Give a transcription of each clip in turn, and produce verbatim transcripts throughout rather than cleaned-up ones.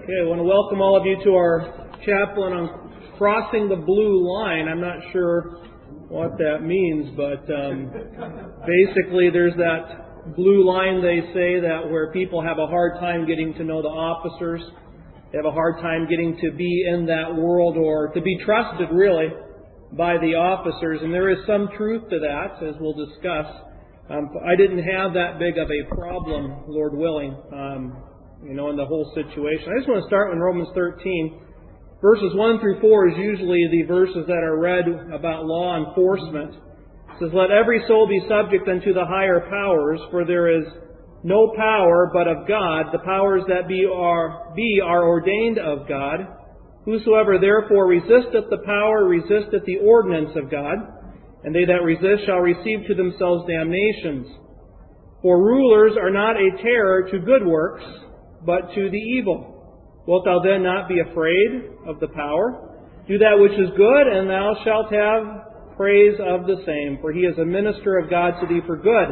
Okay, I want to welcome all of you to our chaplain on crossing the blue line. I'm not sure what that means, but um, basically there's that blue line, they say, that where people have a hard time getting to know the officers. They have a hard time getting to be in that world or to be trusted, really, by the officers. And there is some truth to that, as we'll discuss. Um, I didn't have that big of a problem, Lord willing, um, you know, in the whole situation. I just want to start in Romans thirteen. Verses one through four is usually the verses that are read about law enforcement. It says, "Let every soul be subject unto the higher powers, for there is no power but of God. The powers that be are, be are ordained of God. Whosoever therefore resisteth the power resisteth the ordinance of God, and they that resist shall receive to themselves damnations. For rulers are not a terror to good works, but to the evil. Wilt thou then not be afraid of the power? Do that which is good, and thou shalt have praise of the same. For he is a minister of God to thee for good.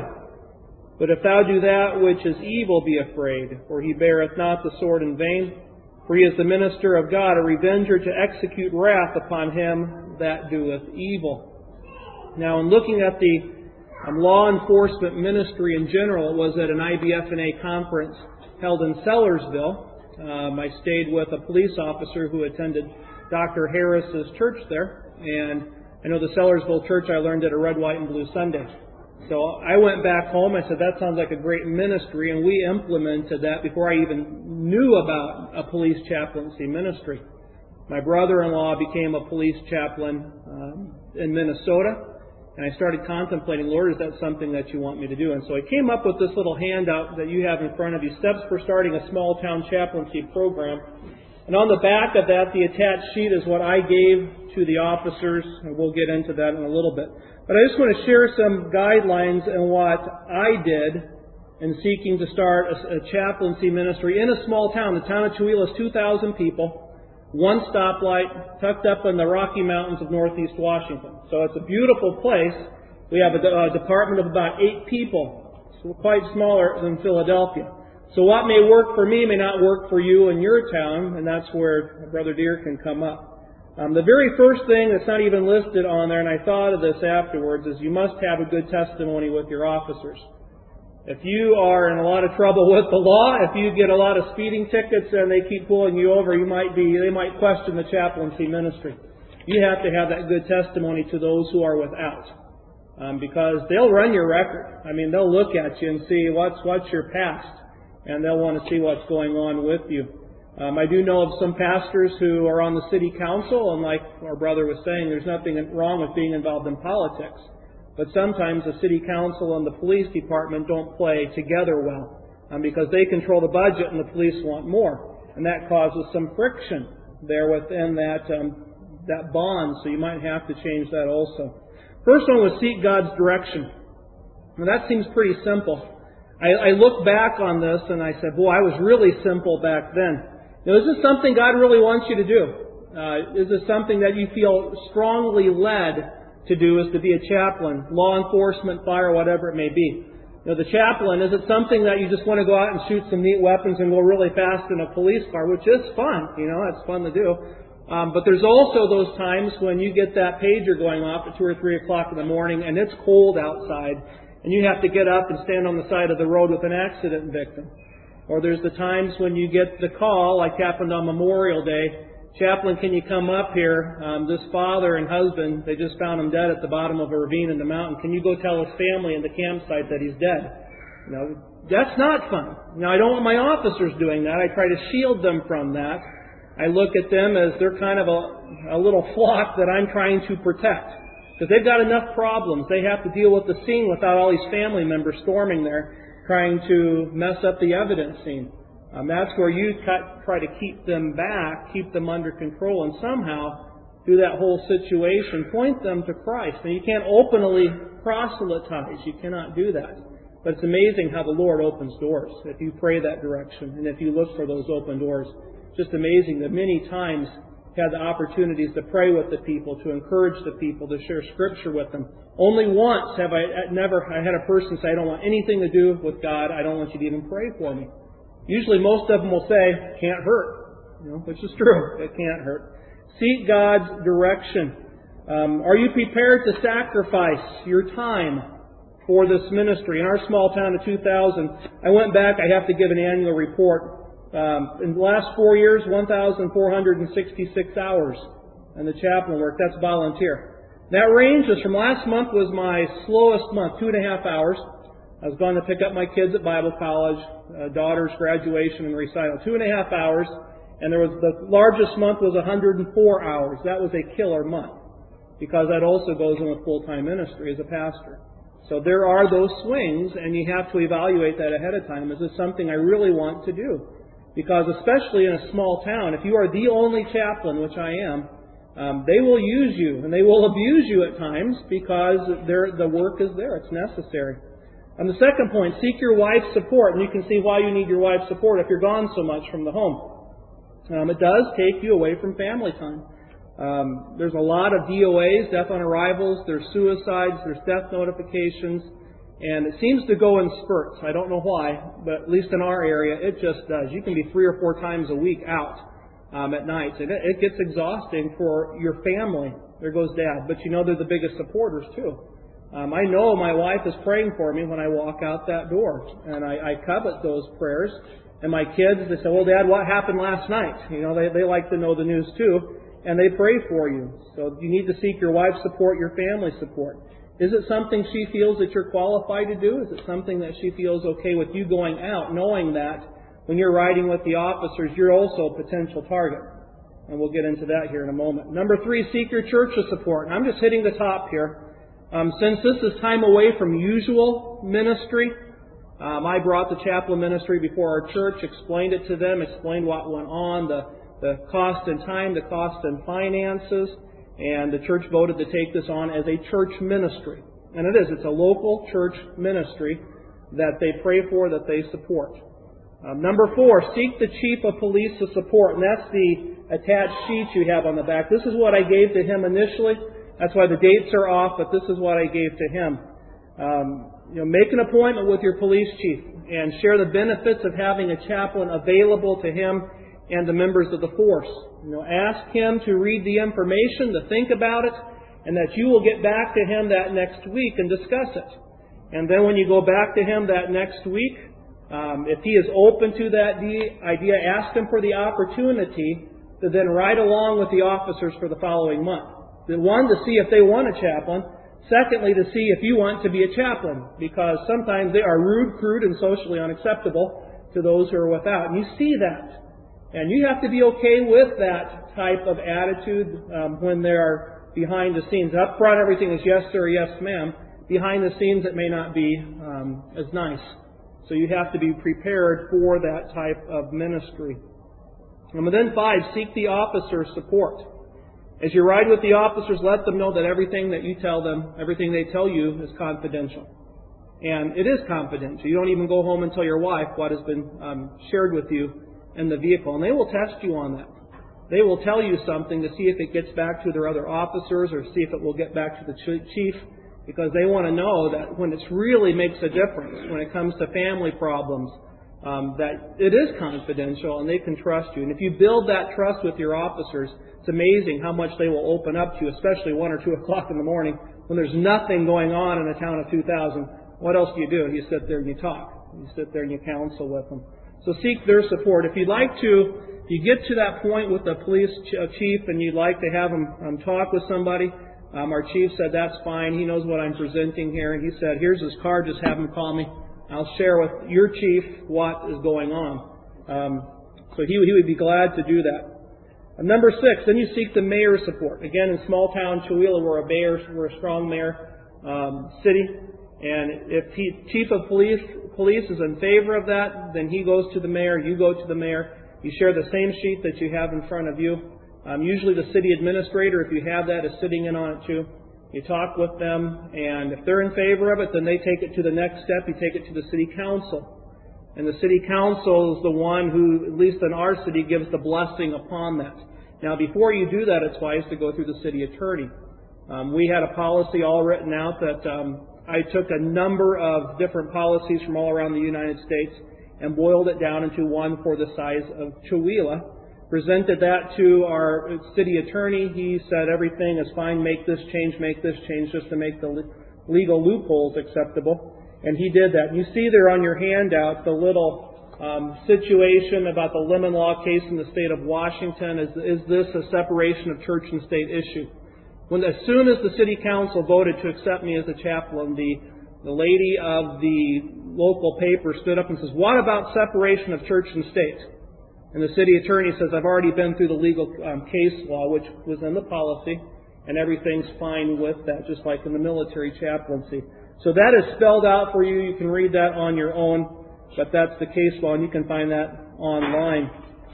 But if thou do that which is evil, be afraid. For he beareth not the sword in vain. For he is the minister of God, a revenger to execute wrath upon him that doeth evil." Now, in looking at the um, law enforcement ministry in general, it was at an I B F N A conference held in Sellersville. Um, I stayed with a police officer who attended Doctor Harris's church there, and I know the Sellersville church I learned at a red, white, and blue Sunday. So I went back home. I said, that sounds like a great ministry, and we implemented that before I even knew about a police chaplaincy ministry. My brother-in-law became a police chaplain um, in Minnesota, and I started contemplating, Lord, is that something that you want me to do? And so I came up with this little handout that you have in front of you, Steps for Starting a Small Town Chaplaincy Program. And on the back of that, the attached sheet is what I gave to the officers, and we'll get into that in a little bit. But I just want to share some guidelines in what I did in seeking to start a, a chaplaincy ministry in a small town. The town of Chewelah is two thousand people. One stoplight, tucked up in the Rocky Mountains of northeast Washington. So it's a beautiful place. We have a, a department of about eight people. It's quite smaller than Philadelphia. So what may work for me may not work for you in your town, and that's where Brother Deere can come up. Um, the very first thing that's not even listed on there, and I thought of this afterwards, is you must have a good testimony with your officers. If you are in a lot of trouble with the law, if you get a lot of speeding tickets and they keep pulling you over, you might be, they might question the chaplaincy ministry. You have to have that good testimony to those who are without. Um, because they'll run your record. I mean, they'll look at you and see what's, what's your past. And they'll want to see what's going on with you. Um, I do know of some pastors who are on the city council, and like our brother was saying, there's nothing wrong with being involved in politics. But sometimes the city council and the police department don't play together well um, because they control the budget and the police want more. And that causes some friction there within that um, that bond, so you might have to change that also. First one was seek God's direction. Now that seems pretty simple. I, I look back on this and I said, boy, I was really simple back then. Now, is this something God really wants you to do? Uh, is this something that you feel strongly led to do, is to be a chaplain, law enforcement, fire, whatever it may be? You know, the chaplain, is it something that you just want to go out and shoot some neat weapons and go really fast in a police car, which is fun, you know, it's fun to do. Um, but there's also those times when you get that pager going off at two or three o'clock in the morning and it's cold outside and you have to get up and stand on the side of the road with an accident victim. Or there's the times when you get the call, like happened on Memorial Day, Chaplain, can you come up here? Um, this father and husband, they just found him dead at the bottom of a ravine in the mountain. Can you go tell his family in the campsite that he's dead? You know, that's not fun. Now, I don't want my officers doing that. I try to shield them from that. I look at them as they're kind of a, a little flock that I'm trying to protect. Because they've got enough problems. They have to deal with the scene without all these family members storming there, trying to mess up the evidence scene. Um, that's where you try to keep them back, keep them under control, and somehow, through that whole situation, point them to Christ. Now, you can't openly proselytize. You cannot do that. But it's amazing how the Lord opens doors if you pray that direction and if you look for those open doors. It's just amazing that many times I've had the opportunities to pray with the people, to encourage the people, to share Scripture with them. Only once have I never I had a person say, I don't want anything to do with God. I don't want you to even pray for me. Usually most of them will say, can't hurt. you know, which is true. It can't hurt. Seek God's direction. Um, are you prepared to sacrifice your time for this ministry? In our small town of two thousand, I went back, I have to give an annual report. Um, in the last four years, one thousand four hundred sixty-six hours in the chaplain work. That's volunteer. That ranges from last month was my slowest month, two and a half hours. I was going to pick up my kids at Bible college, uh, daughter's graduation and recital. Two and a half hours. And there was the largest month was one hundred four hours. That was a killer month, because that also goes in with full-time ministry as a pastor. So there are those swings, and you have to evaluate that ahead of time. Is this something I really want to do? Because especially in a small town, if you are the only chaplain, which I am, um, they will use you, and they will abuse you at times because the work is there. It's necessary. And the second point, seek your wife's support. And you can see why you need your wife's support if you're gone so much from the home. Um, it does take you away from family time. Um, there's a lot of D O As, death on arrivals, there's suicides, there's death notifications, and it seems to go in spurts. I don't know why, but at least in our area, it just does. You can be three or four times a week out um, at night, and it, it gets exhausting for your family. There goes Dad, but you know they're the biggest supporters too. Um, I know my wife is praying for me when I walk out that door, and I, I covet those prayers. And my kids, they say, well, Dad, what happened last night? You know, they, they like to know the news too, and they pray for you. So you need to seek your wife's support, your family support. Is it something she feels that you're qualified to do? Is it something that she feels okay with you going out, knowing that when you're riding with the officers, you're also a potential target? And we'll get into that here in a moment. Number three, seek your church's support. And I'm just hitting the top here. Um, since this is time away from usual ministry, um, I brought the chaplain ministry before our church, explained it to them, explained what went on, the, the cost in time, the cost in finances, and the church voted to take this on as a church ministry. And it is. It's a local church ministry that they pray for, that they support. Um, number four, seek the chief of police to support. And that's the attached sheet you have on the back. This is what I gave to him initially. That's why the dates are off, but this is what I gave to him. Um, you know, make an appointment with your police chief and share the benefits of having a chaplain available to him and the members of the force. You know, ask him to read the information, to think about it, and that you will get back to him that next week and discuss it. And then when you go back to him that next week, um, if he is open to that idea, ask him for the opportunity to then ride along with the officers for the following month. One, to see if they want a chaplain. Secondly, to see if you want to be a chaplain, because sometimes they are rude, crude, and socially unacceptable to those who are without. And you see that. And you have to be okay with that type of attitude um, when they are behind the scenes. Up front, everything is yes, sir, yes, ma'am. Behind the scenes, it may not be um, as nice. So you have to be prepared for that type of ministry. And then five, seek the officer's support. As you ride with the officers, let them know that everything that you tell them, everything they tell you is confidential. And it is confidential. You don't even go home and tell your wife what has been um, shared with you in the vehicle. And they will test you on that. They will tell you something to see if it gets back to their other officers or see if it will get back to the chief, because they want to know that when it really makes a difference, when it comes to family problems, um, that it is confidential and they can trust you. And if you build that trust with your officers, it's amazing how much they will open up to you, especially one or two o'clock in the morning when there's nothing going on in a town of two thousand. What else do you do? You sit there and you talk. You sit there and you counsel with them. So seek their support. If you'd like to, if you get to that point with the police chief and you'd like to have him um, talk with somebody, um, our chief said that's fine. He knows what I'm presenting here. And he said, here's his card. Just have him call me. I'll share with your chief what is going on. Um, so he, he would be glad to do that. And number six, then you seek the mayor's support. Again, in small town Chewelah, we're a mayor, we're a strong mayor um, city. And if he, chief of police police is in favor of that, then he goes to the mayor, you go to the mayor. You share the same sheet that you have in front of you. Um, usually the city administrator, if you have that, is sitting in on it too. You talk with them, and if they're in favor of it, then they take it to the next step. You take it to the city council. And the city council is the one who, at least in our city, gives the blessing upon that. Now, before you do that, it's wise to go through the city attorney. Um, we had a policy all written out that um, I took a number of different policies from all around the United States and boiled it down into one for the size of Chewelah, presented that to our city attorney. He said everything is fine, make this change, make this change, just to make the legal loopholes acceptable. And he did that. And you see there on your handout the little um, situation about the Lemon Law case in the state of Washington. Is, is this a separation of church and state issue? When, as soon as the city council voted to accept me as a chaplain, the, the lady of the local paper stood up and says, "What about separation of church and state?" And the city attorney says, "I've already been through the legal um, case law," which was in the policy, and everything's fine with that, just like in the military chaplaincy. So that is spelled out for you. You can read that on your own, but that's the case law, and you can find that online.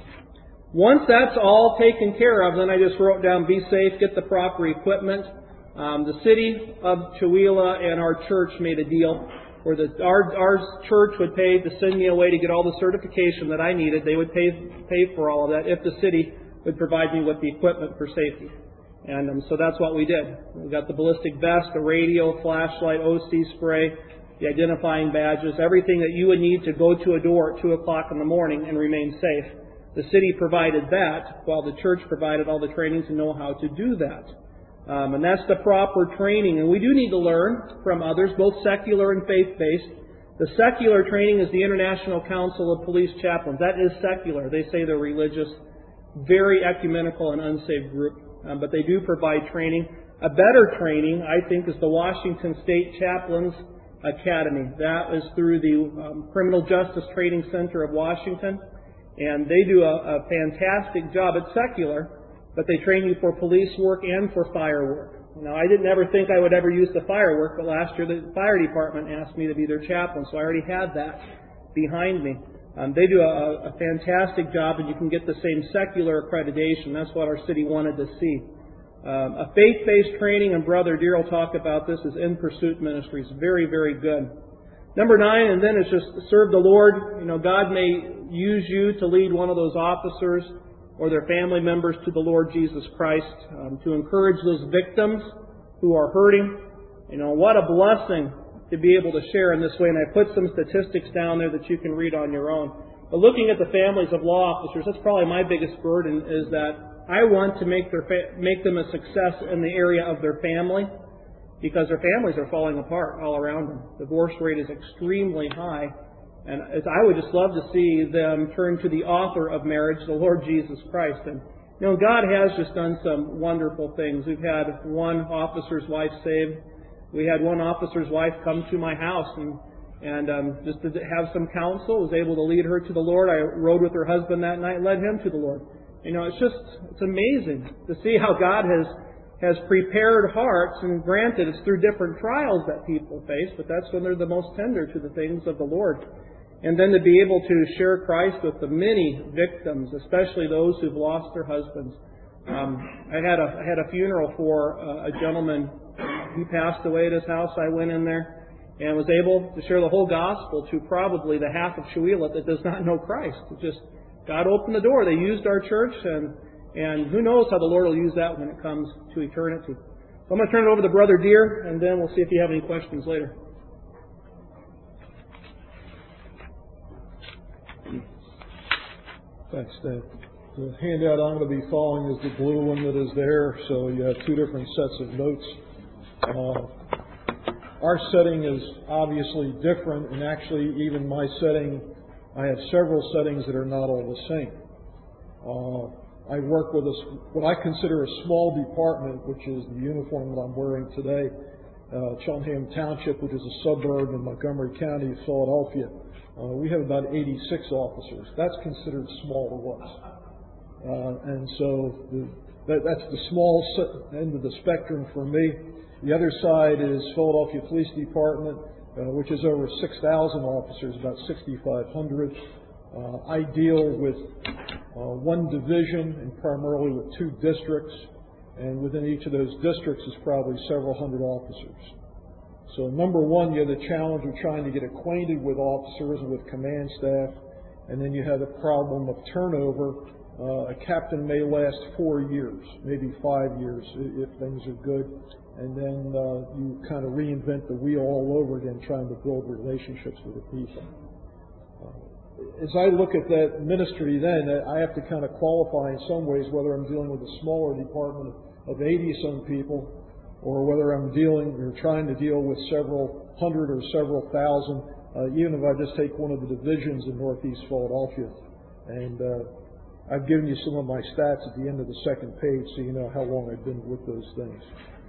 Once that's all taken care of, then I just wrote down, be safe, get the proper equipment. Um, the city of Chewelah and our church made a deal where the, our, our church would pay to send me away to get all the certification that I needed. They would pay pay for all of that if the city would provide me with the equipment for safety. And um, so that's what we did. We got the ballistic vest, the radio, flashlight, O C spray, the identifying badges, everything that you would need to go to a door at two o'clock in the morning and remain safe. The city provided that, while the church provided all the training to know how to do that. Um, and that's the proper training. And we do need to learn from others, both secular and faith-based. The secular training is the International Council of Police Chaplains. That is secular. They say they're religious, very ecumenical and unsaved group. Um, but they do provide training. A better training, I think, is the Washington State Chaplains Academy. That is through the um, Criminal Justice Training Center of Washington. And they do a, a fantastic job. It's secular, but they train you for police work and for fire work. Now, I didn't ever think I would ever use the fire work, but last year the fire department asked me to be their chaplain, so I already had that behind me. Um, they do a, a fantastic job, and you can get the same secular accreditation. That's what our city wanted to see. Um, a faith-based training, and Brother Deere will talk about this, is In Pursuit Ministries. Very, very good. Number nine, and then it's just serve the Lord. You know, God may use you to lead one of those officers or their family members to the Lord Jesus Christ, um, to encourage those victims who are hurting. You know, what a blessing to be able to share in this way. And I put some statistics down there that you can read on your own. But looking at the families of law officers, that's probably my biggest burden, is that I want to make their fa- make them a success in the area of their family, because their families are falling apart all around them. Divorce rate is extremely high. And as I would just love to see them turn to the author of marriage, the Lord Jesus Christ. And, you know, God has just done some wonderful things. We've had one officer's wife saved. We had one officer's wife come to my house and, and um, just to have some counsel, was able to lead her to the Lord. I rode with her husband that night, led him to the Lord. You know, it's just, it's amazing to see how God has has prepared hearts, and granted it's through different trials that people face, but that's when they're the most tender to the things of the Lord. And then to be able to share Christ with the many victims, especially those who've lost their husbands. Um, I had a I had a funeral for uh, a gentleman. He passed away at his house. I went in there and was able to share the whole gospel to probably the half of Chewelah that does not know Christ. It just, God opened the door. They used our church, and And who knows how the Lord will use that when it comes to eternity. So I'm going to turn it over to Brother Deere, and then we'll see if you have any questions later. Thanks, Dave. The handout I'm going to be following is the blue one that is there, so you have two different sets of notes. Uh, our setting is obviously different, and actually even my setting, I have several settings that are not all the same. Uh, I work with a, what I consider a small department, which is the uniform that I'm wearing today. Uh, Cheltenham Township, which is a suburb in Montgomery County, Philadelphia. Uh, we have about eighty-six officers. That's considered small to us. Uh, and so the, that, that's the small end of the spectrum for me. The other side is Philadelphia Police Department, uh, which is over six thousand officers, about sixty-five hundred. Uh, I deal with uh, one division and primarily with two districts, and within each of those districts is probably several hundred officers. So number one, you have the challenge of trying to get acquainted with officers and with command staff, and then you have the problem of turnover. Uh, a captain may last four years, maybe five years if things are good, and then uh, you kind of reinvent the wheel all over again, trying to build relationships with the people. Uh, as I look at that ministry then, I have to kind of qualify in some ways whether I'm dealing with a smaller department of eighty-some people or whether I'm dealing or trying to deal with several hundred or several thousand, uh, even if I just take one of the divisions in Northeast Philadelphia. And uh, I've given you some of my stats at the end of the second page so you know how long I've been with those things.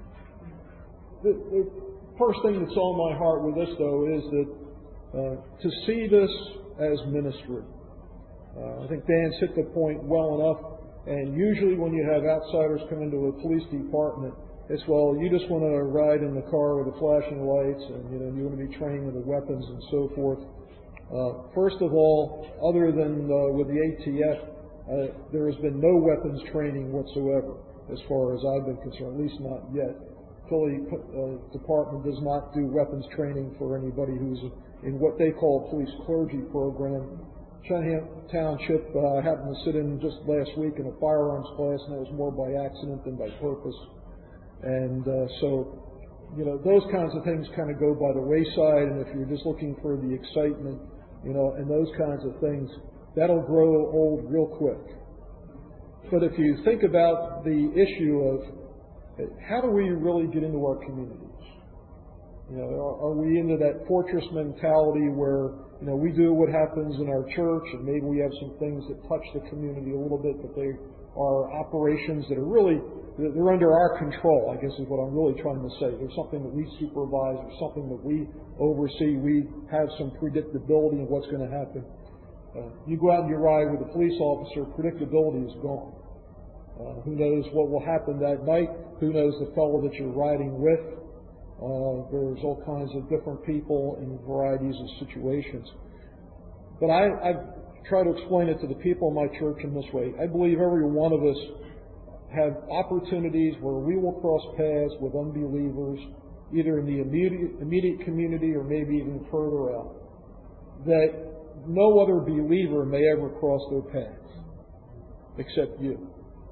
The, the first thing that's on my heart with this, though, is that uh, to see this as ministry. Uh, I think Dan's hit the point well enough, and usually when you have outsiders come into a police department, it's, well, you just want to ride in the car with the flashing lights, and you know you want to be trained with the weapons and so forth. Uh, first of all, other than uh, with the A T F, uh, there has been no weapons training whatsoever, as far as I've been concerned, at least not yet. Philly uh, Department does not do weapons training for anybody who's in what they call a police clergy program. Cheney Township uh, happened to sit in just last week in a firearms class, and that was more by accident than by purpose. And uh, so, you know, those kinds of things kind of go by the wayside, and if you're just looking for the excitement, you know, and those kinds of things, that'll grow old real quick. But if you think about the issue of how do we really get into our communities? You know, are, are we into that fortress mentality where, you know, we do what happens in our church and maybe we have some things that touch the community a little bit, but they are operations that are really, they're under our control, I guess is what I'm really trying to say. There's something that we supervise or something that we oversee. We have some predictability of what's going to happen. Uh, you go out and you ride with a police officer, predictability is gone. Uh, who knows what will happen that night? Who knows the fellow that you're riding with? Uh, there's all kinds of different people in varieties of situations. But I, I try to explain it to the people in my church in this way. I believe every one of us have opportunities where we will cross paths with unbelievers, either in the immediate, immediate community or maybe even further out, that no other believer may ever cross their paths except you.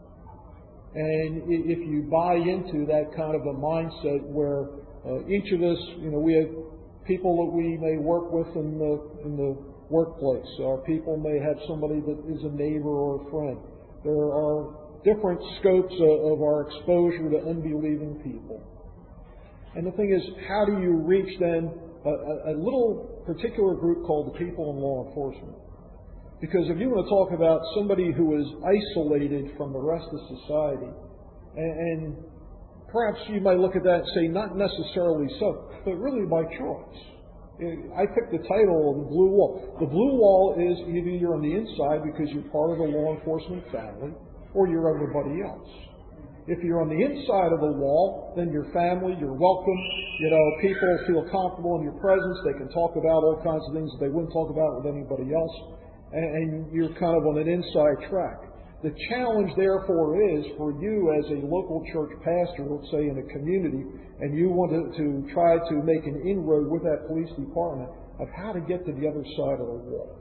And if you buy into that kind of a mindset where uh, each of us, you know, we have people that we may work with in the in the workplace. Our people may have somebody that is a neighbor or a friend. There are different scopes of, of our exposure to unbelieving people. And the thing is, how do you reach then a, a little particular group called the people in law enforcement? Because if you want to talk about somebody who is isolated from the rest of society, and, and perhaps you might look at that and say, not necessarily so, but really by choice. I picked the title of the blue wall. The blue wall is either you're on the inside because you're part of the law enforcement family, or you're everybody else. If you're on the inside of the wall, then you're family, you're welcome. You know, people feel comfortable in your presence. They can talk about all kinds of things that they wouldn't talk about with anybody else. And you're kind of on an inside track. The challenge, therefore, is for you as a local church pastor, let's say in a community, and you want to, to try to make an inroad with that police department of how to get to the other side of the wall.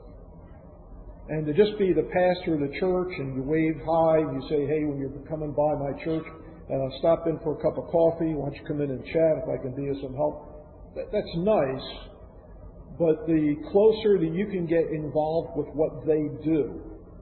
And to just be the pastor of the church and you wave hi and you say, hey, when you're coming by my church, uh, stop in for a cup of coffee. Why don't you come in and chat if I can be of some help? That, that's nice. But the closer that you can get involved with what they do,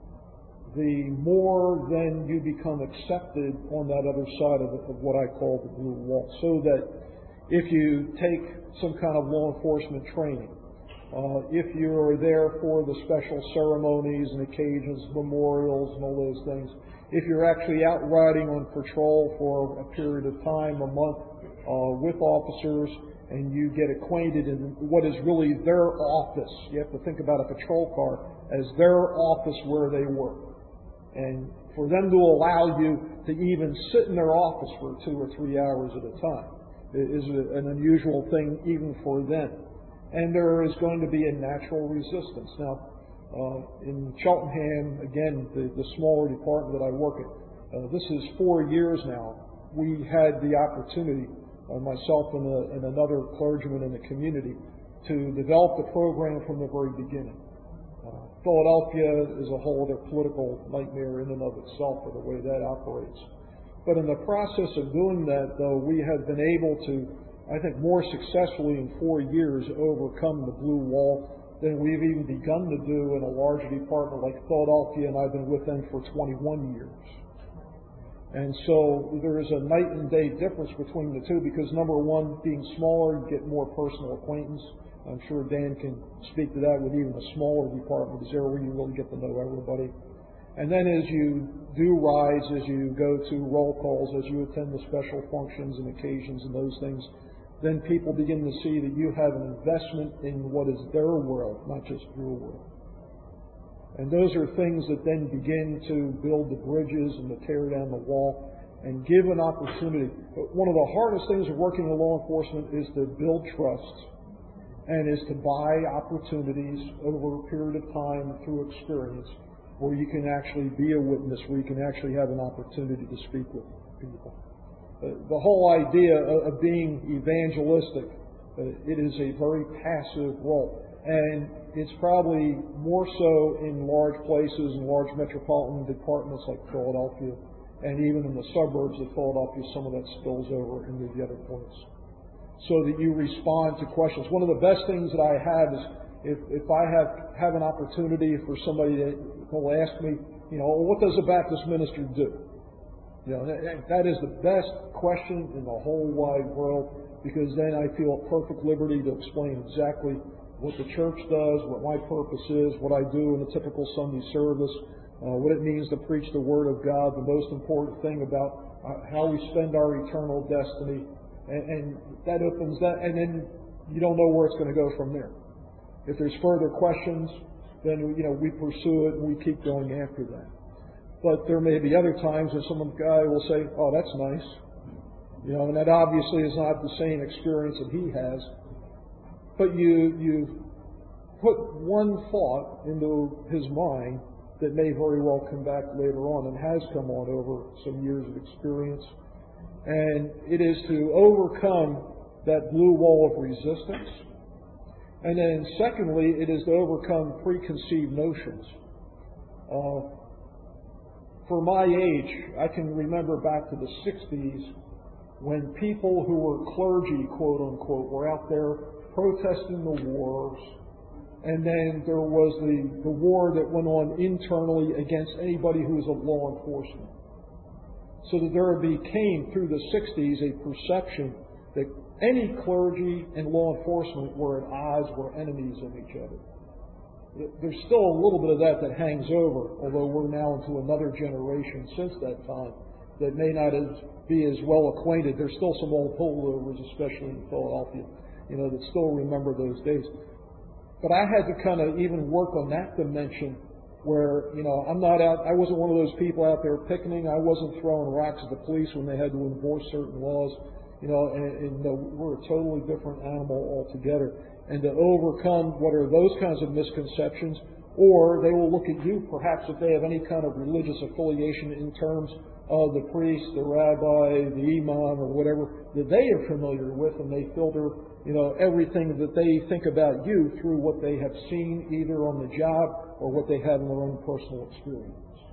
the more then you become accepted on that other side of, the, of what I call the blue wall. So that if you take some kind of law enforcement training, uh, if you're there for the special ceremonies and occasions, memorials and all those things, if you're actually out riding on patrol for a period of time, a month, uh, with officers, and you get acquainted in what is really their office. You have to think about a patrol car as their office where they work. And for them to allow you to even sit in their office for two or three hours at a time is an unusual thing even for them. And there is going to be a natural resistance. Now, uh, in Cheltenham, again, the, the smaller department that I work in, uh, this is four years now. We had the opportunity, Uh, myself and, a, and another clergyman in the community, to develop the program from the very beginning. Uh, Philadelphia is a whole other political nightmare in and of itself for the way that operates. But in the process of doing that, though, we have been able to, I think, more successfully in four years overcome the blue wall than we've even begun to do in a larger department like Philadelphia, and I've been with them for twenty-one years. And so there is a night and day difference between the two because, number one, being smaller, you get more personal acquaintance. I'm sure Dan can speak to that with even a smaller department, because there where you really get to know everybody. And then as you do rides, as you go to roll calls, as you attend the special functions and occasions and those things, then people begin to see that you have an investment in what is their world, not just your world. And those are things that then begin to build the bridges and to tear down the wall and give an opportunity. One of the hardest things of working in law enforcement is to build trust and is to buy opportunities over a period of time through experience where you can actually be a witness, where you can actually have an opportunity to speak with people. Uh, the whole idea of, of being evangelistic, uh, it is a very passive role. And it's probably more so in large places and large metropolitan departments like Philadelphia, and even in the suburbs of Philadelphia, some of that spills over into the other points. So that you respond to questions. One of the best things that I have is if, if I have, have an opportunity for somebody that will ask me, you know, what does a Baptist minister do? You know, that, that is the best question in the whole wide world, because then I feel at perfect liberty to explain exactly what the church does, what my purpose is, what I do in a typical Sunday service, uh, what it means to preach the Word of God, the most important thing about uh, how we spend our eternal destiny, and, and that opens that, and then you don't know where it's going to go from there. If there's further questions, then you know we pursue it and we keep going after that. But there may be other times when some guy will say, "Oh, that's nice," you know, and that obviously is not the same experience that he has. But you, you put one thought into his mind that may very well come back later on and has come on over some years of experience. And it is to overcome that blue wall of resistance. And then secondly, it is to overcome preconceived notions. Uh, for my age, I can remember back to the sixties when people who were clergy, quote unquote, were out there protesting the wars, and then there was the, the war that went on internally against anybody who was of law enforcement. So that there became, through the sixties, a perception that any clergy and law enforcement were at odds, were enemies of each other. There's still a little bit of that that hangs over, although we're now into another generation since that time that may not as, be as well acquainted. There's still some old holdovers, especially in Philadelphia, you know, that still remember those days. But I had to kind of even work on that dimension where, you know, I'm not out, I wasn't one of those people out there picketing. I wasn't throwing rocks at the police when they had to enforce certain laws, you know, and, and uh, we're a totally different animal altogether. And to overcome what are those kinds of misconceptions, or they will look at you perhaps if they have any kind of religious affiliation in terms of the priest, the rabbi, the imam, or whatever that they are familiar with, and they filter, you know, everything that they think about you through what they have seen either on the job or what they have in their own personal experience.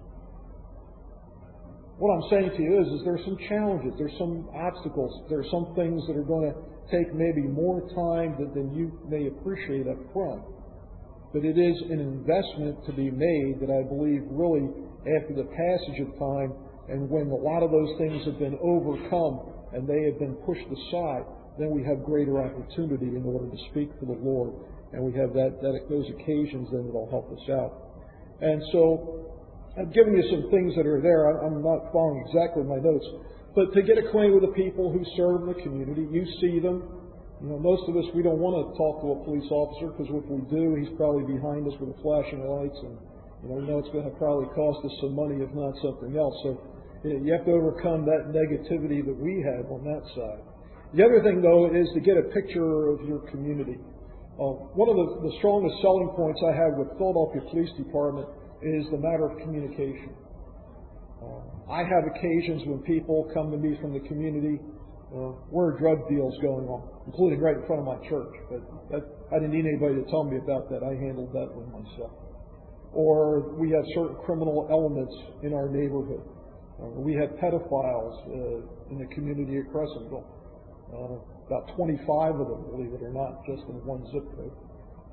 What I'm saying to you is, is there's some challenges, there's some obstacles, there's some things that are going to take maybe more time than, than you may appreciate up front. But it is an investment to be made that I believe really after the passage of time, and when a lot of those things have been overcome and they have been pushed aside, then we have greater opportunity in order to speak for the Lord. And we have that, that those occasions then that will help us out. And so I've given you some things that are there. I'm not following exactly my notes. But to get acquainted with the people who serve in the community, you see them. You know, most of us, we don't want to talk to a police officer because if we do, he's probably behind us with the flashing lights, and you know, we know it's going to probably cost us some money, if not something else. So you have to overcome that negativity that we have on that side. The other thing, though, is to get a picture of your community. Uh, one of the, the strongest selling points I have with Philadelphia Police Department is the matter of communication. Uh, I have occasions when people come to me from the community uh, where drug deals going on, including right in front of my church. But that, I didn't need anybody to tell me about that. I handled that one myself. Or we have certain criminal elements in our neighborhood. Uh, we have pedophiles uh, in the community of Crescentville. Uh, about twenty-five of them, believe it or not, just in one zip code.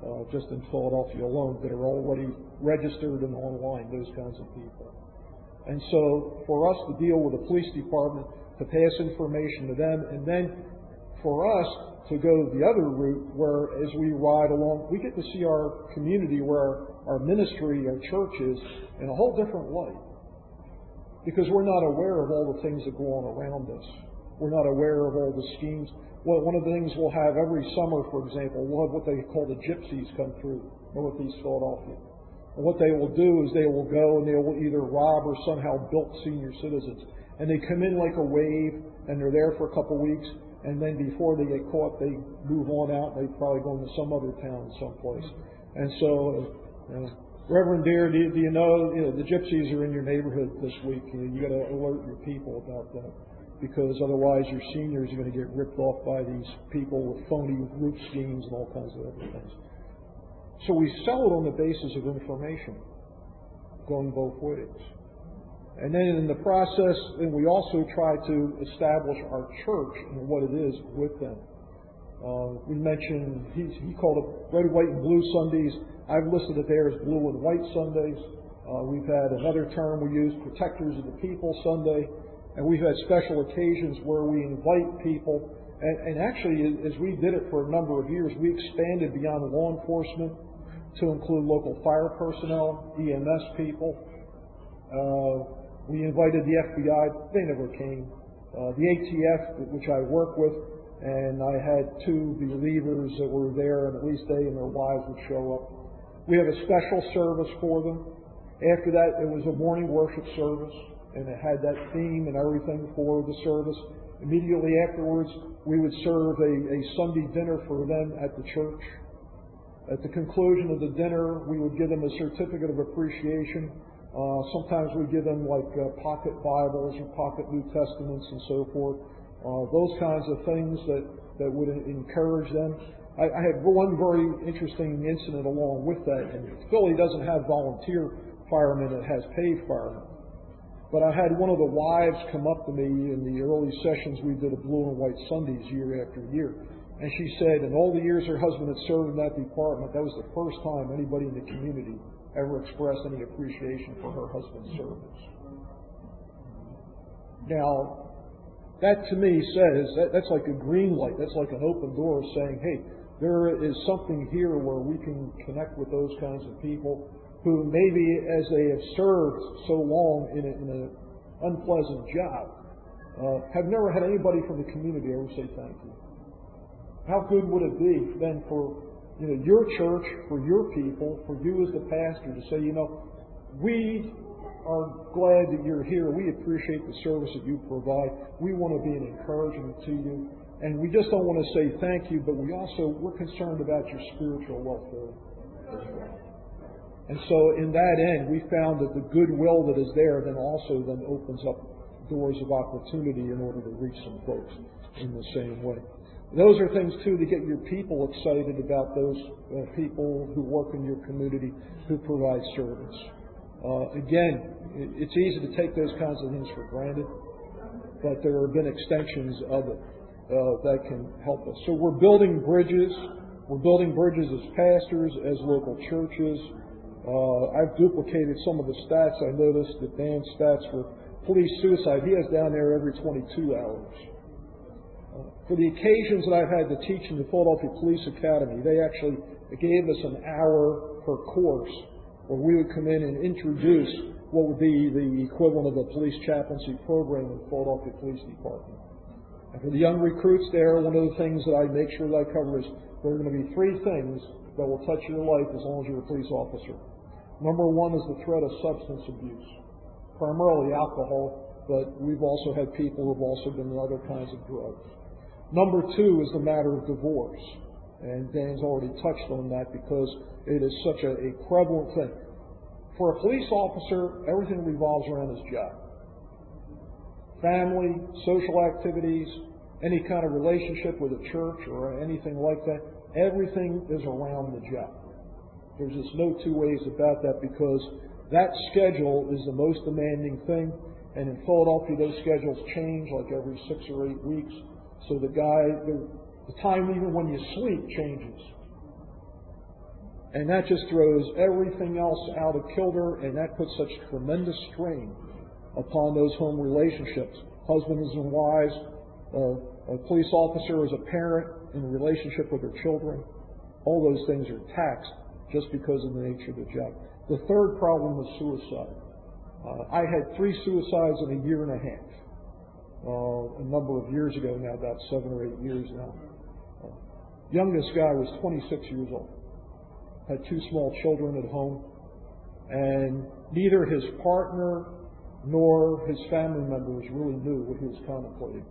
uh, just in Philadelphia alone that are already registered and online, those kinds of people. And so for us to deal with the police department, to pass information to them, and then for us to go the other route where as we ride along, we get to see our community where our ministry, our church is in a whole different light. Because we're not aware of all the things that go on around us. We're not aware of all the schemes. Well, one of the things we'll have every summer, for example, we'll have what they call the gypsies come through Northeast Philadelphia. And what they will do is they will go and they will either rob or somehow bilk senior citizens. And they come in like a wave, and they're there for a couple of weeks, and then before they get caught, they move on out, and they probably go into some other town someplace. And so, uh, Reverend Deere, do you, do you know, you know, the gypsies are in your neighborhood this week. You know, you got to alert your people about that, because otherwise your seniors are going to get ripped off by these people with phony roof schemes and all kinds of other things. So we sell it on the basis of information, going both ways. And then in the process, and we also try to establish our church and what it is with them. Uh, we mentioned, he, he called it red, white, and blue Sundays. I've listed it there as blue and white Sundays. Uh, we've had another term we use, protectors of the people Sunday. And we've had special occasions where we invite people. And, and actually, as we did it for a number of years, we expanded beyond law enforcement to include local fire personnel, E M S people. Uh, we invited the F B I. They never came. Uh, the A T F, which I work with, and I had two believers that were there, and at least they and their wives would show up. We have a special service for them. After that, it was a morning worship service, and it had that theme and everything for the service. Immediately afterwards, we would serve a, a Sunday dinner for them at the church. At the conclusion of the dinner, we would give them a certificate of appreciation. Uh, sometimes we give them like uh, pocket Bibles or pocket New Testaments and so forth. Uh, those kinds of things that, that would encourage them. I, I had one very interesting incident along with that. And Philly doesn't have volunteer firemen, it has paid firemen. But I had one of the wives come up to me in the early sessions we did of Blue and White Sundays year after year. And she said, in all the years her husband had served in that department, that was the first time anybody in the community ever expressed any appreciation for her husband's service. Now, that to me says, that, that's like a green light. That's like an open door saying, hey, there is something here where we can connect with those kinds of people who maybe as they have served so long in, a, in an unpleasant job, uh, have never had anybody from the community ever say thank you. How good would it be then for you know your church, for your people, for you as the pastor to say, you know, we are glad that you're here. We appreciate the service that you provide. We want to be an encouragement to you. And we just don't want to say thank you, but we also, we're concerned about your spiritual welfare as well. And so in that end, we found that the goodwill that is there then also then opens up doors of opportunity in order to reach some folks in the same way. Those are things, too, to get your people excited about those uh, people who work in your community, who provide service. Uh, again, it's easy to take those kinds of things for granted, but there have been extensions of it uh, that can help us. So we're building bridges. We're building bridges as pastors, as local churches. Uh, I've duplicated some of the stats. I noticed that Dan's stats for police suicide, he has down there every twenty-two hours. Uh, for the occasions that I've had to teach in the Philadelphia Police Academy, they actually gave us an hour per course where we would come in and introduce what would be the equivalent of a police chaplaincy program in the Philadelphia Police Department. And for the young recruits there, one of the things that I make sure that I cover is there are going to be three things that will touch your life as long as you're a police officer. Number one is the threat of substance abuse, primarily alcohol, but we've also had people who have also been in other kinds of drugs. Number two is the matter of divorce, and Dan's already touched on that because it is such a, a prevalent thing. For a police officer, everything revolves around his job. Family, social activities, any kind of relationship with a church or anything like that, everything is around the job. There's just no two ways about that because that schedule is the most demanding thing. And in Philadelphia, those schedules change like every six or eight weeks. So the guy, the, the time even when you sleep changes. And that just throws everything else out of kilter, and that puts such tremendous strain upon those home relationships. Husbands and wives, uh, a police officer as a parent in a relationship with their children, all those things are taxed just because of the nature of the job. The third problem was suicide. Uh, I had three suicides in a year and a half. Uh, a number of years ago now, about seven or eight years now. Uh, youngest guy was twenty-six years old. Had two small children at home, and neither his partner nor his family members really knew what he was contemplating.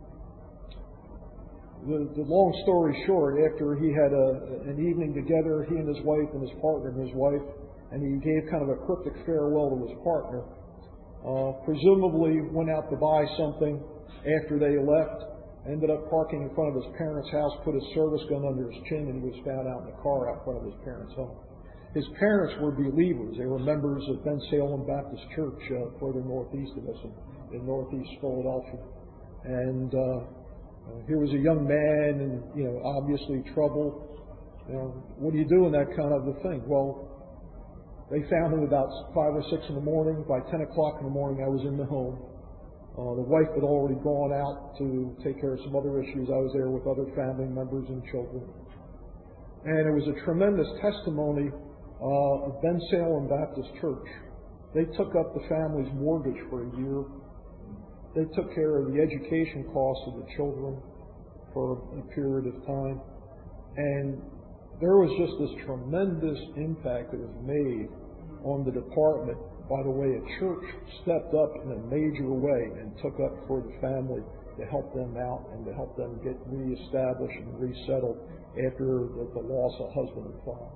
The, the long story short, after he had a, an evening together, he and his wife and his partner and his wife, and he gave kind of a cryptic farewell to his partner, uh, presumably went out to buy something after they left, ended up parking in front of his parents' house, put his service gun under his chin, and he was found out in the car out front of his parents' home. His parents were believers. They were members of Ben Salem Baptist Church uh, further northeast of us in, in northeast Philadelphia. And uh, uh, here was a young man and, you know, obviously troubled. You know, what do you do in that kind of a thing? Well, they found him about five or six in the morning. By ten o'clock in the morning, I was in the home. Uh, the wife had already gone out to take care of some other issues. I was there with other family members and children. And it was a tremendous testimony uh, of Ben Salem Baptist Church. They took up the family's mortgage for a year. They took care of the education costs of the children for a period of time. And there was just this tremendous impact that was made on the department by the way a church stepped up in a major way and took up for the family to help them out and to help them get reestablished and resettled after the, the loss of husband and father.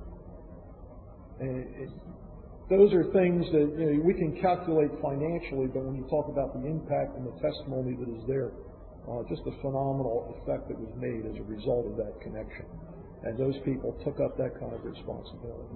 And it, those are things that, you know, we can calculate financially, but when you talk about the impact and the testimony that is there, uh, just a phenomenal effect that was made as a result of that connection. And those people took up that kind of responsibility.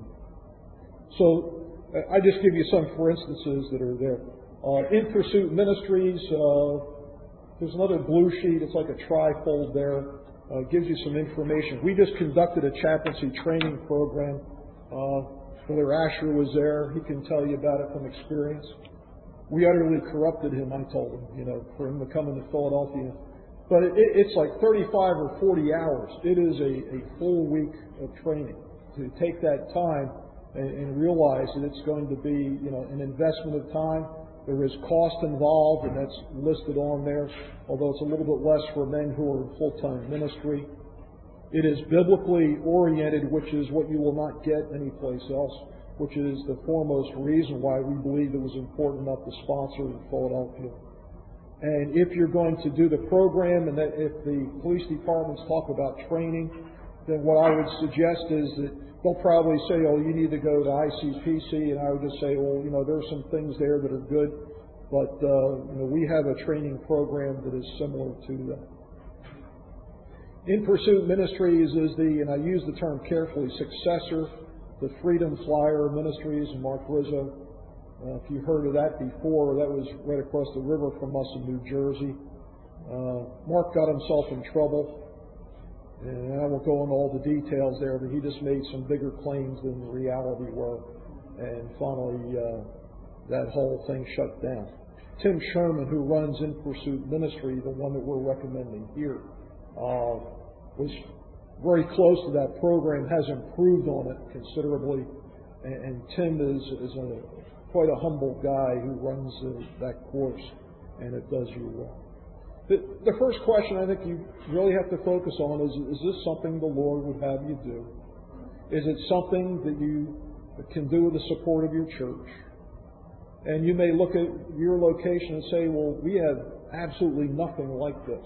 So I just give you some for instances that are there. Uh, In Pursuit Ministries, uh, there's another blue sheet. It's like a trifold there. Uh, gives you some information. We just conducted a chaplaincy training program. Uh, Brother Asher was there. He can tell you about it from experience. We utterly corrupted him, I told him, you know, for him to come into Philadelphia. But it, it's like thirty-five or forty hours. It is a, a full week of training. To take that time and, and realize that it's going to be, you know, an investment of time. There is cost involved, and that's listed on there, although it's a little bit less for men who are in full-time ministry. It is biblically oriented, which is what you will not get anyplace else, which is the foremost reason why we believe it was important enough to sponsor in Philadelphia. And if you're going to do the program, and that if the police departments talk about training, then what I would suggest is that they'll probably say, oh, you need to go to I C P C, and I would just say, well, you know, there are some things there that are good, but uh, you know, we have a training program that is similar to that. In Pursuit Ministries is the, and I use the term carefully, successor to Freedom Flyer Ministries and Mark Rizzo. Uh, if you've heard of that before, that was right across the river from us in New Jersey. Uh, Mark got himself in trouble, and I won't go into all the details there, but he just made some bigger claims than the reality were, and finally uh, that whole thing shut down. Tim Sherman, who runs In Pursuit Ministry, the one that we're recommending here, uh, was very close to that program, has improved on it considerably, and, and Tim is, is a, quite a humble guy who runs uh, that course, and it does you well. The, the first question I think you really have to focus on is, is this something the Lord would have you do? Is it something that you can do with the support of your church? And you may look at your location and say, well, we have absolutely nothing like this.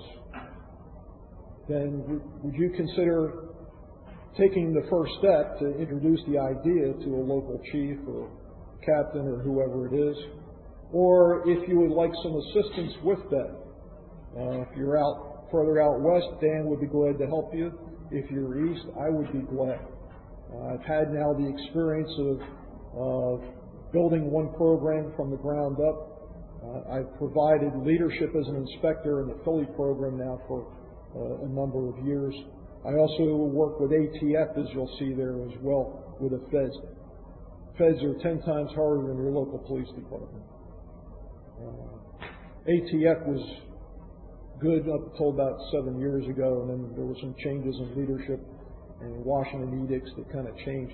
Then would you consider taking the first step to introduce the idea to a local chief or captain or whoever it is? Or if you would like some assistance with that, uh, if you're out further out west, Dan would be glad to help you. If you're east, I would be glad. Uh, I've had now the experience of uh, building one program from the ground up. Uh, I've provided leadership as an inspector in the Philly program now for Uh, a number of years. I also work with A T F, as you'll see there as well, with the feds. Feds are ten times harder than your local police department. Uh, A T F was good up until about seven years ago, and then there were some changes in leadership and Washington edicts that kind of changed.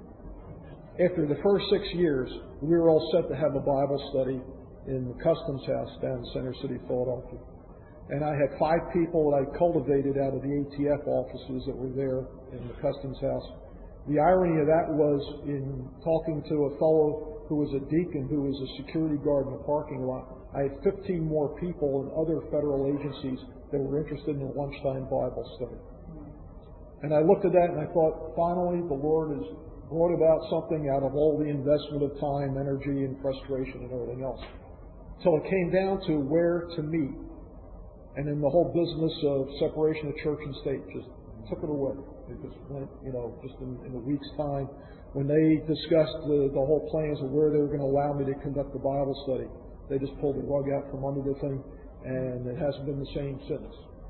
After the first six years, we were all set to have a Bible study in the Customs House down in Center City, Philadelphia. And I had five people that I cultivated out of the A T F offices that were there in the Customs House. The irony of that was, in talking to a fellow who was a deacon who was a security guard in the parking lot, I had fifteen more people in other federal agencies that were interested in a lunchtime Bible study. And I looked at that and I thought, finally, the Lord has brought about something out of all the investment of time, energy, and frustration and everything else. So it came down to where to meet. And then the whole business of separation of church and state just took it away. It just went, you know, just in, in a week's time. When they discussed the, the whole plans of where they were going to allow me to conduct the Bible study, they just pulled the rug out from under the thing, and it hasn't been the same since.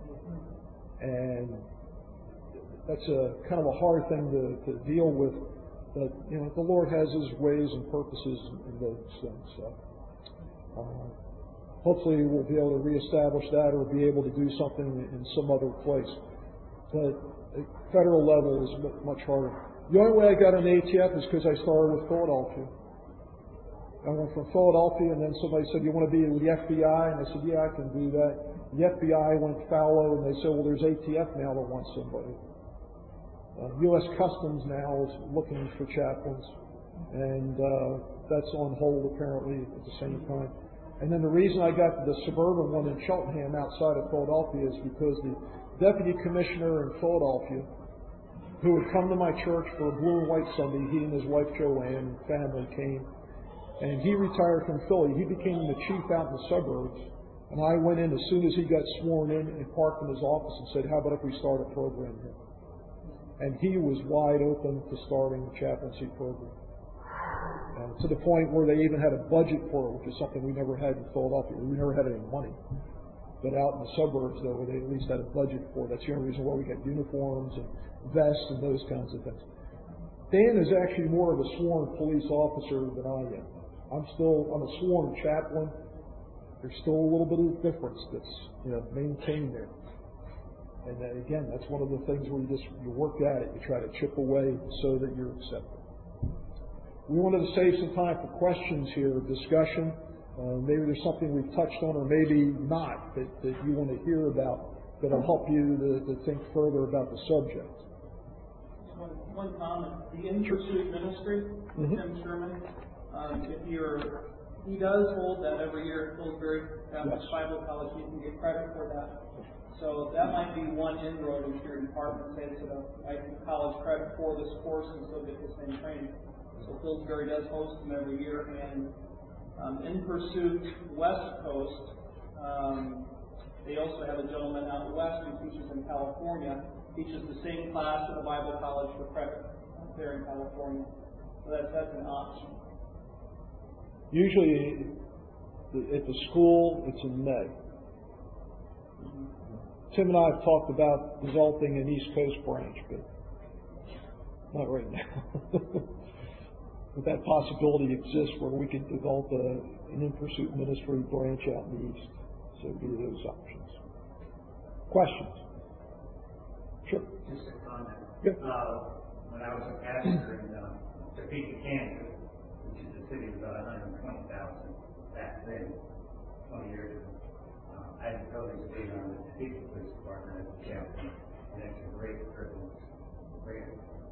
And that's a kind of a hard thing to, to deal with. But, you know, the Lord has His ways and purposes in those things. So, uh, hopefully we'll be able to reestablish that or be able to do something in some other place. But at federal level is much harder. The only way I got an A T F is because I started with Philadelphia. I went from Philadelphia, and then somebody said, "You want to be with the F B I?" And I said, "Yeah, I can do that." The F B I went fallow, and they said, "Well, there's A T F now that wants somebody." Uh, U S Customs now is looking for chaplains, and uh, that's on hold apparently at the same time. And then the reason I got the suburban one in Cheltenham outside of Philadelphia is because the deputy commissioner in Philadelphia, who had come to my church for a blue and white Sunday, he and his wife Joanne and family came, and he retired from Philly. He became the chief out in the suburbs, and I went in as soon as he got sworn in and parked in his office and said, "How about if we start a program here?" And he was wide open to starting the chaplaincy program. And to the point where they even had a budget for it, which is something we never had in Philadelphia. We never had any money. But out in the suburbs, though, they at least had a budget for it. That's the only reason why we got uniforms and vests and those kinds of things. Dan is actually more of a sworn police officer than I am. I'm still, I'm a sworn chaplain. There's still a little bit of difference that's, you know, maintained there. And then again, that's one of the things where you just, you work at it, you try to chip away so that you're accepted. We wanted to save some time for questions here, discussion. Uh, maybe there's something we've touched on, or maybe not, that, that you want to hear about that'll help you to, to think further about the subject. One, one comment. The In Pursuit Ministry, mm-hmm. Tim Sherman, um, if you're, he does hold that every year at Pillsbury Baptist yes. Bible College. You can get credit for that. So that might be one inroad into your department, say to the I think college credit for this course and still get the same training. So Pillsbury does host them every year, and um, In Pursuit West Coast, um, they also have a gentleman out west who teaches in California, teaches the same class at a Bible college for credit there in California. So that's, that's an option. Usually at the school, it's in May. Mm-hmm. Tim and I have talked about developing an East Coast branch, but not right now. But that possibility exists where we could develop a, an In Pursuit ministry branch out in the East. So it'd be those options. Questions? Sure. Just a comment. Yeah. Uh, when I was a pastor in uh, Topeka, Kansas, which is a city of about one hundred twenty thousand back then, twenty years ago, uh, I had the privilege of being on the Topeka Police Department as a chaplain, and it's a great privilege. Great.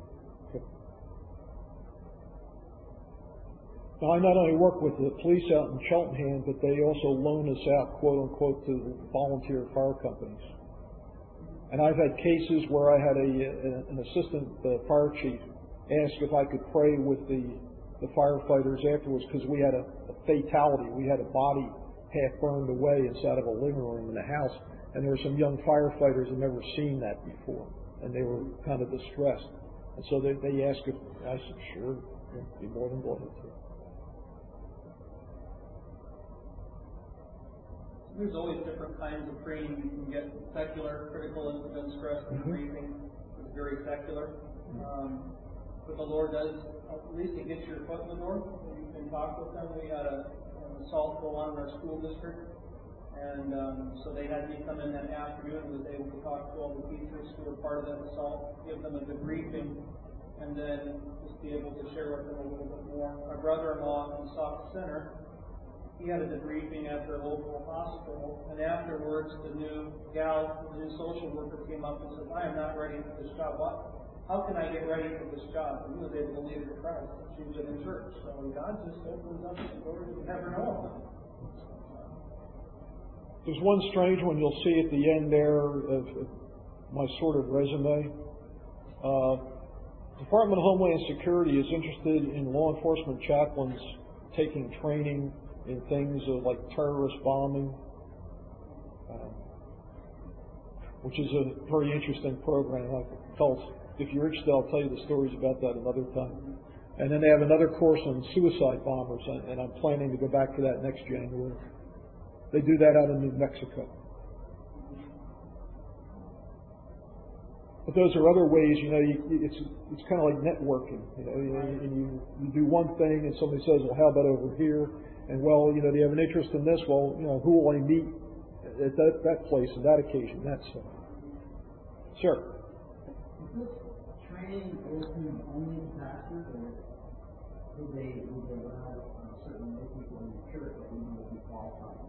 Now, I not only work with the police out in Cheltenham, but they also loan us out, quote unquote, to volunteer fire companies. And I've had cases where I had a, a an assistant uh, fire chief ask if I could pray with the, the firefighters afterwards, because we had a, a fatality. We had a body half burned away inside of a living room in the house, and there were some young firefighters who had never seen that before, and they were kind of distressed. And so they, they asked if, I said, sure, I'd be more than glad to. There's always different kinds of training. You can get secular, critical incident stress debriefing. It's very secular. Um, but the Lord does, at least it gets your foot in the door. You can talk with them. We had a, an assault go on in our school district. And um, so they had me come in that afternoon and was able to talk to all the teachers who were part of that assault, give them a debriefing, and then just be able to share with them a little bit more. My brother-in-law in Sauk Center, he had a debriefing at their local hospital, and afterwards the new gal, the new social worker came up and said, I am not ready for this job. What? How can I get ready for this job? And he was able to lead her to Christ. She was in the church. So God just opens up the doors you never know. There's one strange one you'll see at the end there of my sort of resume. Uh, Department of Homeland Security is interested in law enforcement chaplains taking training in things like terrorist bombing, uh, which is a very interesting program. I tell, if you're interested, I'll tell you the stories about that another time. And then they have another course on suicide bombers, and, and I'm planning to go back to that next January. They do that out in New Mexico. But those are other ways, you know, you, it's it's kind of like networking. You know, you, and you, you do one thing and somebody says, well, how about over here? And, well, you know, do you have an interest in this? Well, you know, who will I meet at that, that place, at that occasion, that stuff. Sure. Is this training open only to pastors, or do they, do they allow uh, certain lay people in the church that we know will be qualified?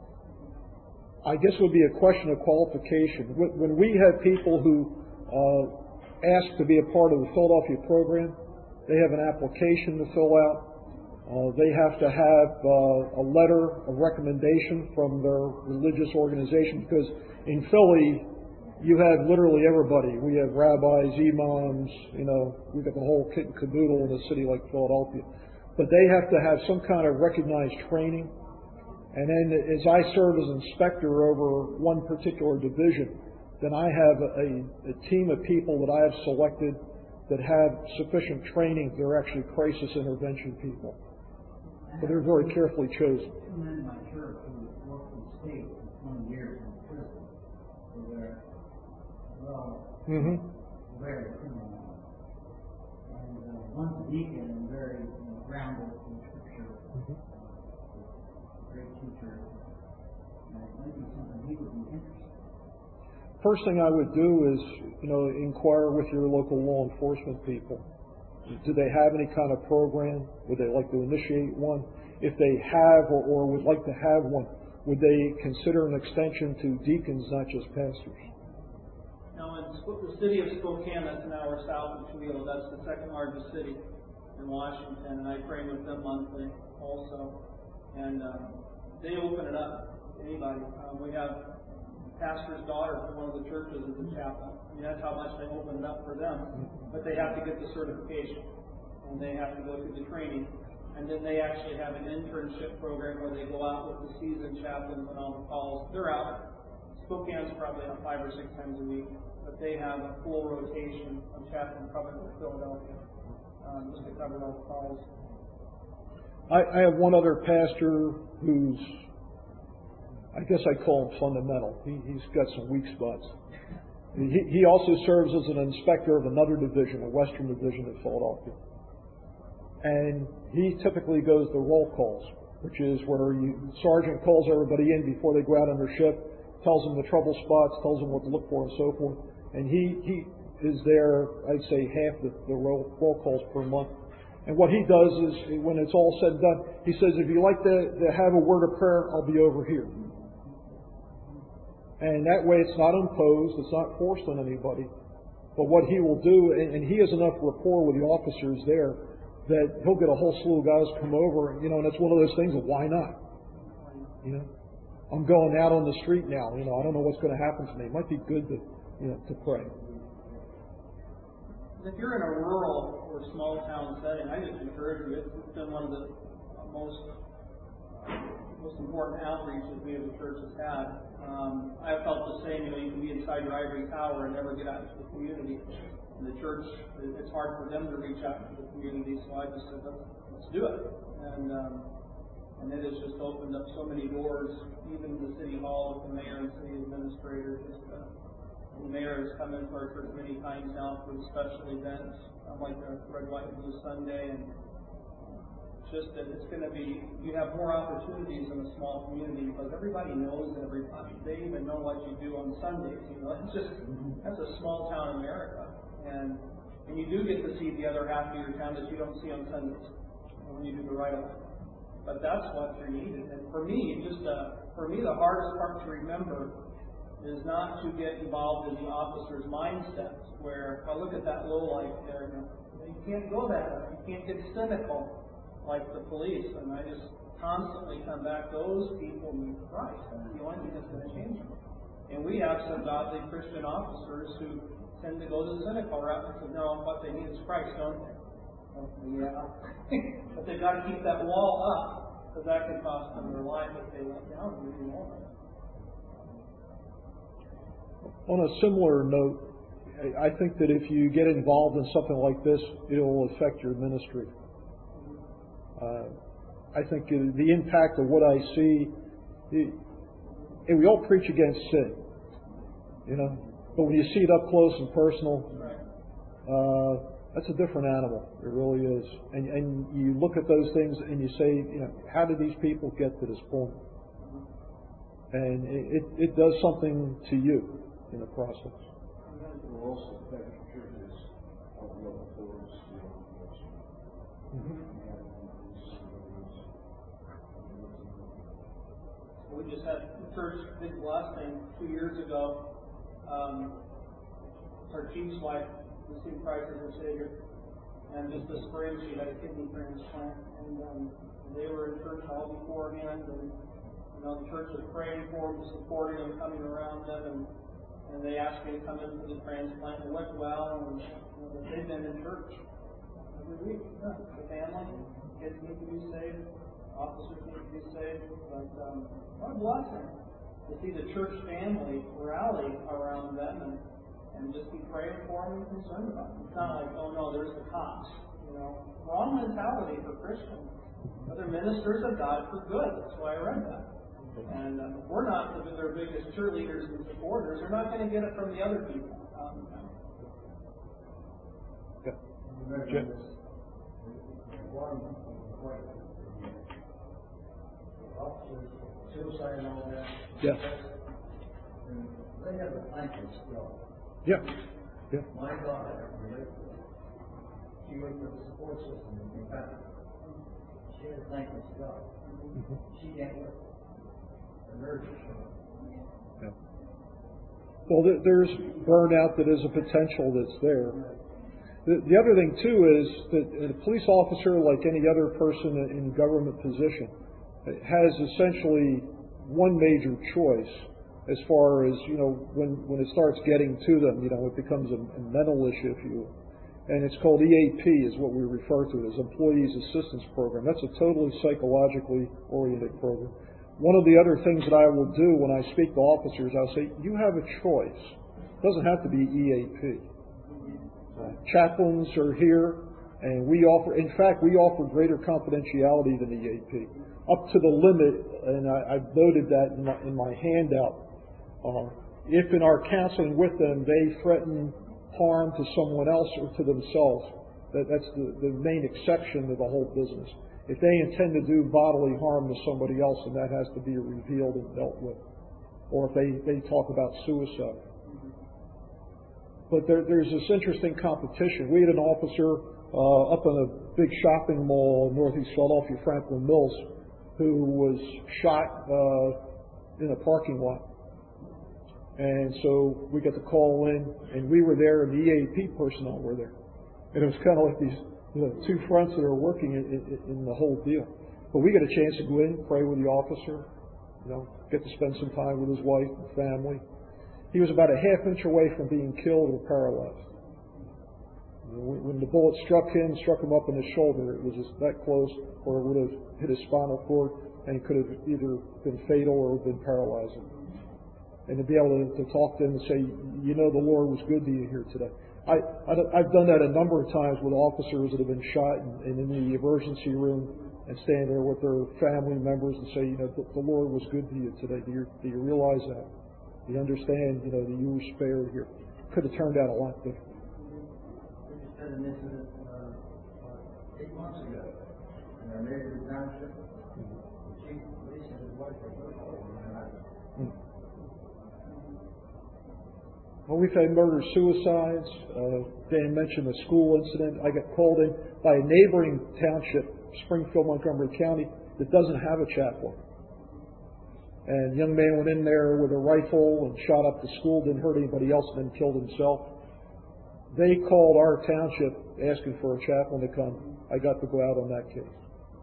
I guess it would be a question of qualification. When we have people who uh, ask to be a part of the Philadelphia program, they have an application to fill out. Uh, they have to have uh, a letter of recommendation from their religious organization, because in Philly, you have literally everybody. We have rabbis, imams, you know, we've got the whole kit and caboodle in a city like Philadelphia. But they have to have some kind of recognized training. And then as I serve as inspector over one particular division, then I have a, a team of people that I have selected that have sufficient training. They're actually crisis intervention people. But they're very carefully chosen. Two men in my church who worked in the state for twenty years in prison. So they're, well, Mm-hmm. very criminal. And uh, one's a deacon and very you know, grounded in Scripture. Mm-hmm. Great teacher. And it might be something he would be interested in. First thing I would do is, you know, inquire with your local law enforcement people. Do they have any kind of program? Would they like to initiate one? If they have or, or would like to have one, would they consider an extension to deacons, not just pastors? Now, in the city of Spokane, that's an hour south of Toledo. That's the second largest city in Washington, and I pray with them monthly also. And um, they open it up to anybody. Um, we have pastor's daughter from one of the churches as a chaplain. I mean, that's how much they open it up for them. But they have to get the certification, and they have to go through the training. And then they actually have an internship program where they go out with the seasoned chaplains and all the calls. They're out. Spokane's probably out five or six times a week, but they have a full rotation of chaplain covered with Philadelphia, um, just to cover all the calls. I, I have one other pastor who's, I guess I call him fundamental. He, he's got some weak spots. He, he also serves as an inspector of another division, a western division of Philadelphia. And he typically goes to roll calls, which is where you, sergeant calls everybody in before they go out on their shift, tells them the trouble spots, tells them what to look for, and so forth. And he, he is there, I'd say, half the, the roll, roll calls per month. And what he does is, when it's all said and done, he says, if you like to, to have a word of prayer, I'll be over here. And that way it's not imposed, it's not forced on anybody. But what he will do, and, and he has enough rapport with the officers there, that he'll get a whole slew of guys come over, you know, and it's one of those things of why not? You know, I'm going out on the street now, you know, I don't know what's going to happen to me. It might be good to, you know, to pray. If you're in a rural or small town setting, I just encourage you. It's been one of the most most important outreaches we as a church has had. Um, I felt the same. You know, you can be inside your ivory tower and never get out into the community. And the church, it's hard for them to reach out to the community. So I just said, let's, let's do it. And um, And it has just opened up so many doors, even the city hall with the mayor and city administrator. Just, uh, the mayor has come into our church many times now for special events, um, like the Red, White, and Blue Sunday, and just that it's going to be, you have more opportunities in a small community because everybody knows everybody. They even know what you do on Sundays. You know, it's just, that's a small town America. And and you do get to see the other half of your town that you don't see on Sundays when you do the right of way. But that's what you're needed. And for me, just uh, for me, the hardest part to remember is not to get involved in the officer's mindset where, well, look at that low light there. You can't go that way. You can't get cynical like the police, and I just constantly come back, those people need Christ. That's the only thing that's going to change them. And we have some godly Christian officers who tend to go the cynical route and say, no, what they need is Christ, don't they? Oh, yeah. But they've got to keep that wall up, because that can cost them their life if they let down and really won't. On a similar note, I think that if you get involved in something like this, it will affect your ministry. Uh, I think the impact of what I see, and we all preach against sin, you know, but when you see it up close and personal, uh, that's a different animal. It really is. And, and you look at those things and you say, you know, how did these people get to this point? And it, it, it does something to you in the process. It will also affect churches of level towards the organization. Mm-hmm. We just had the church, I think the last thing, two years ago, um, our chief's wife received Christ as her Savior. And just this spring, she had a kidney transplant. And um, they were in church all beforehand. And, you know, the church was praying for them, supporting them, coming around them. And, and they asked me to come in for the transplant. It went well. And you know, they've been in church every week. Yeah, the family, kids need to be saved. Officers need to be saved, but um, what a blessing to see the church family rally around them and, and just be praying for them and concerned about them. It's not like, oh no, there's the cops. You know, wrong mentality for Christians. But they're ministers of God for good. That's why I read that. And um, we're not the, their biggest cheerleaders and supporters. They're not going to get it from the other people. Um, yeah. Jim? Officers, suicide and all that. Yeah. And they have a thankless job. Yeah. Yeah. My daughter, she worked with the support system in Kentucky. She had a thankless job. Mm-hmm. She can't work. A nurse. Yeah. Well, there's burnout that is a potential that's there. The, the other thing, too, is that a police officer, like any other person in government position, has essentially one major choice as far as, you know, when, when it starts getting to them, you know, it becomes a, a mental issue, if you will. And it's called E A P, is what we refer to it as, Employees Assistance Program. That's a totally psychologically oriented program. One of the other things that I will do when I speak to officers, I'll say, you have a choice. It doesn't have to be E A P. Uh, chaplains are here, and we offer, in fact, we offer greater confidentiality than E A P. Up to the limit, and I, I've noted that in my, in my handout, uh, if in our counseling with them they threaten harm to someone else or to themselves, that, that's the, the main exception to the whole business. If they intend to do bodily harm to somebody else, then that has to be revealed and dealt with. Or if they, they talk about suicide. But there, there's this interesting competition. We had an officer uh, up in a big shopping mall in northeast Philadelphia, Franklin Mills, who was shot uh, in a parking lot. And so we got the call in, and we were there, and the E A P personnel were there. And it was kind of like these, you know, two fronts that are working in, in, in the whole deal. But we got a chance to go in, pray with the officer, you know, get to spend some time with his wife and family. He was about a half inch away from being killed or paralyzed. When the bullet struck him, struck him up in his shoulder, it was just that close, or it would have hit his spinal cord, and it could have either been fatal or been paralyzing. And to be able to, to talk to him and say, you know, the Lord was good to you here today. I, I, I've done that a number of times with officers that have been shot and, and in the emergency room. and stand there with their family members and say, you know, the, the Lord was good to you today. Do you, do you realize that? Do you understand, you know, that you were spared here? Could have turned out a lot different. We just had an incident uh, uh, eight months ago in our neighboring township. The chief of police and his wife were both killed in that night. Well, we've had murder suicides. Uh, Dan mentioned the school incident. I got called in by a neighboring township, Springfield, Montgomery County, that doesn't have a chaplain. And a young man went in there with a rifle and shot up the school, didn't hurt anybody else, and then killed himself. They called our township asking for a chaplain to come. I got to go out on that case.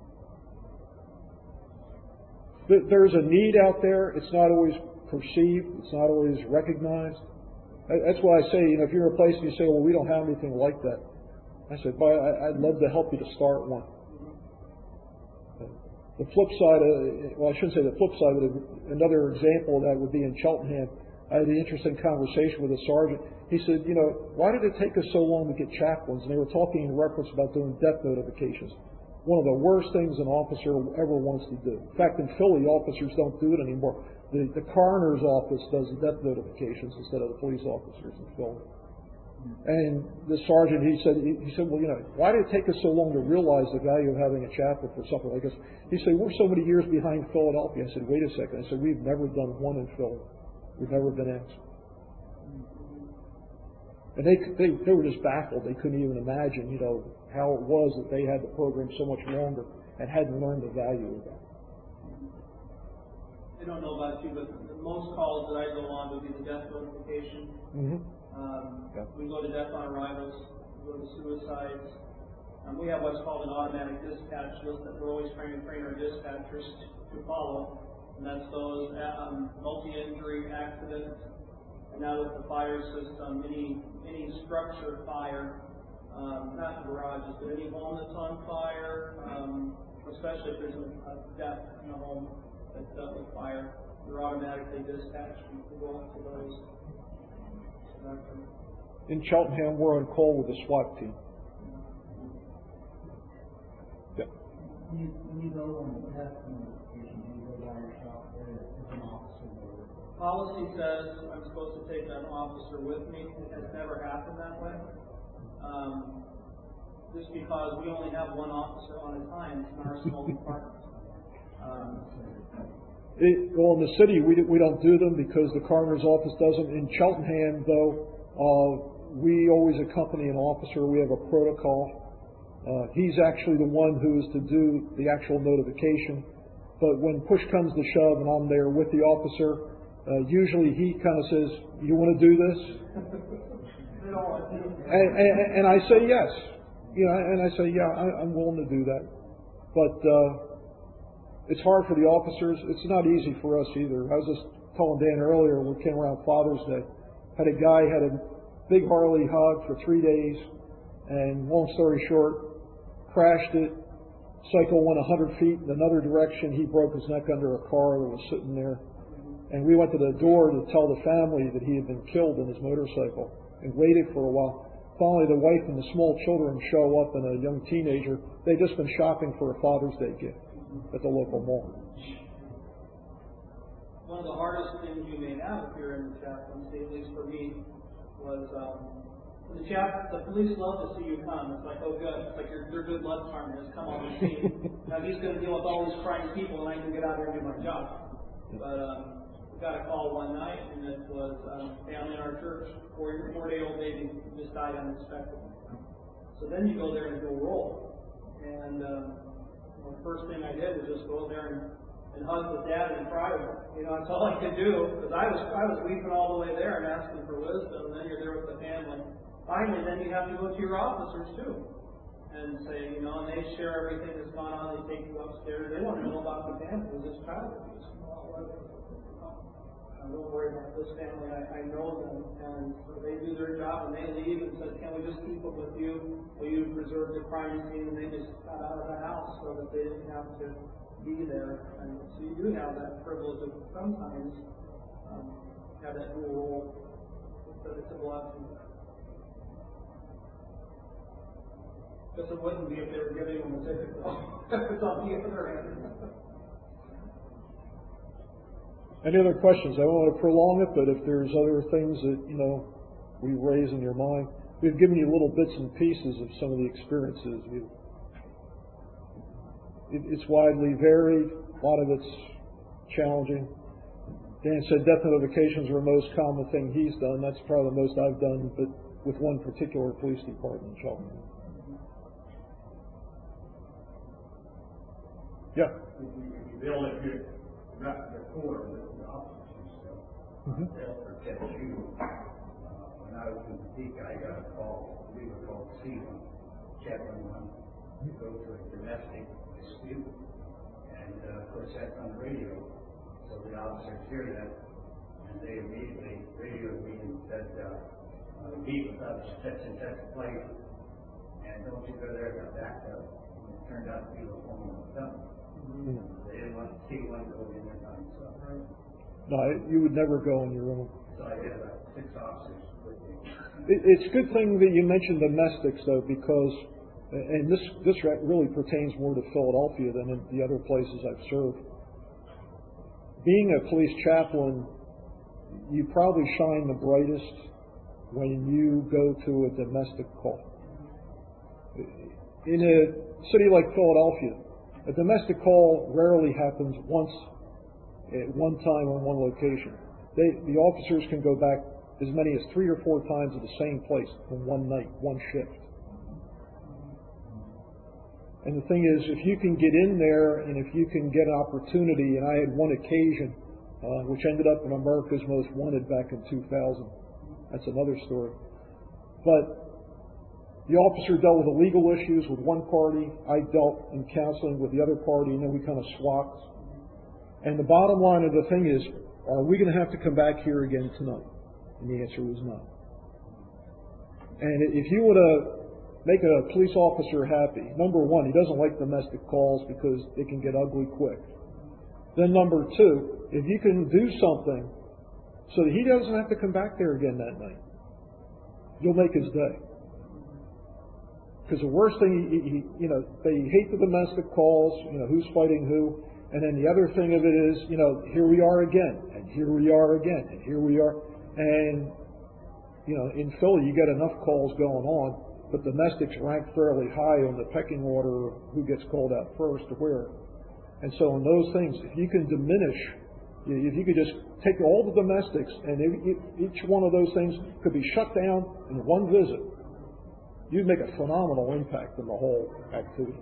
There's a need out there. It's not always perceived. It's not always recognized. That's why I say, you know, if you're in a place and you say, well, we don't have anything like that. I said, boy, I'd love to help you to start one. The flip side of, well, I shouldn't say the flip side, but another example of that would be in Cheltenham. I had an interesting conversation with a sergeant. He said, you know, why did it take us so long to get chaplains? And they were talking in reference about doing death notifications. One of the worst things an officer ever wants to do. In fact, in Philly, officers don't do it anymore. The, the coroner's office does the death notifications instead of the police officers in Philly. And the sergeant, he said, he said, well, you know, why did it take us so long to realize the value of having a chaplain for something like this? He said, we're so many years behind Philadelphia. I said, wait a second. I said, we've never done one in Philly. We've never been asked. And they, they, they were just baffled. They couldn't even imagine, you know, how it was that they had the program so much longer and hadn't learned the value of that. I don't know about you, but the most calls that I go on would be the death notification. Mm-hmm. Um, yeah. We go to death on arrivals, we go to suicides. Um, we have what's called an automatic dispatch list that we're always trying to train our dispatchers to follow. And that's those um, multi-injury accidents. And now with the fire system, any any structure fire, um, not the garages, but any home that's on fire, um, especially if there's a, a death in a home that's dealt with fire, you're automatically dispatched to go up to those. In Cheltenham, we're on call with the SWAT team. Yeah. When you, when you go on death notification, do you go by yourself or is an officer there? Policy says I'm supposed to take an officer with me. It has never happened that way. Um, just because we only have one officer on a time in our small department. Um, It, well, in the city, we, we don't do them because the coroner's office does them. In Cheltenham, though, uh, we always accompany an officer. We have a protocol. Uh, he's actually the one who is to do the actual notification. But when push comes to shove and I'm there with the officer, uh, usually he kind of says, you want to do this? and, and, and I say yes. You know, and I say, yeah, I, I'm willing to do that. But uh, it's hard for the officers. It's not easy for us either. I was just telling Dan earlier, we came around Father's Day, had a guy had a big Harley hog for three days, and long story short, crashed it. Cycle went one hundred feet in another direction. He broke his neck under a car that was sitting there. And we went to the door to tell the family that he had been killed in his motorcycle and waited for a while. Finally, the wife and the small children show up and a young teenager. They'd just been shopping for a Father's Day gift at the local mall. One of the hardest things you may have if you're in the chaplaincy, at least for me, was um, the chap. The police love to see you come. It's like, oh, good. It's like your your good blood department has come on the scene. Now he's going to deal with all these crying people, and I can get out here and do my job. But um, we got a call one night, and it was um, family in our church, four four day old baby who just died unexpectedly. So then you go there and do a roll, and um, well, the first thing I did was just go there and, and hug the dad and cry with him. You know, that's all I could do, because I was I was weeping all the way there and asking for wisdom, and then you're there with the family. Finally, then you have to go to your officers too and say, you know, and they share everything that's gone on. They take you upstairs. They want to know about the family. Was this child abuse? I don't worry about this family. I, I know them, and so they do their job, and they leave and say, can we just keep them with you? Will you preserve the crime scene? And they just got out of the house so that they didn't have to be there. And so you do have that privilege of sometimes um, have that dual role, but it's a blessing. Because it wouldn't be if they were giving them a ticket. It's on the other end. Any other questions? I don't want to prolong it, but if there's other things that, you know, we raise in your mind, we've given you little bits and pieces of some of the experiences. We've, it, it's widely varied. A lot of it's challenging. Dan said death notifications are the most common thing he's done. That's probably the most I've done, but with one particular police department, Cheltenham. Yeah. Bill, if you're not the core of the officers, Mm-hmm. they'll protect you. Uh, when I was in Topeka, I got a call. We were called C one, Chaplain one, to go to a domestic dispute. And uh, of course, that's on the radio. So the officers hear that, and they immediately radioed me and said, uh, uh, meet with us at such and such a place, and don't you go there, come back up. And it turned out to be a home of them. Mm-hmm. They didn't want to see one go in there by himself. No, you would never go on your own. So I had about six officers with me. It, it's a good thing that you mentioned domestics, though, because, and this this really pertains more to Philadelphia than in the other places I've served. Being a police chaplain, you probably shine the brightest when you go to a domestic call. In a city like Philadelphia, a domestic call rarely happens once at one time on one location. They, the officers can go back as many as three or four times to the same place in one night, one shift. And the thing is, if you can get in there and if you can get an opportunity, and I had one occasion, uh, which ended up in America's Most Wanted back in two thousand. That's another story. But the officer dealt with the legal issues with one party. I dealt in counseling with the other party, and then we kind of swapped. And the bottom line of the thing is, are we going to have to come back here again tonight? And the answer was no. And if you were to make a police officer happy, number one, he doesn't like domestic calls because it can get ugly quick. Then number two, if you can do something so that he doesn't have to come back there again that night, you'll make his day. Because the worst thing, he, he, you know, they hate the domestic calls, you know, who's fighting who. And then the other thing of it is, you know, here we are again, and here we are again, and here we are. And, you know, in Philly, you get enough calls going on, but domestics rank fairly high on the pecking order of who gets called out first to where. And so on those things, if you can diminish, if you could just take all the domestics, and if each one of those things could be shut down in one visit, you'd make a phenomenal impact in the whole activity.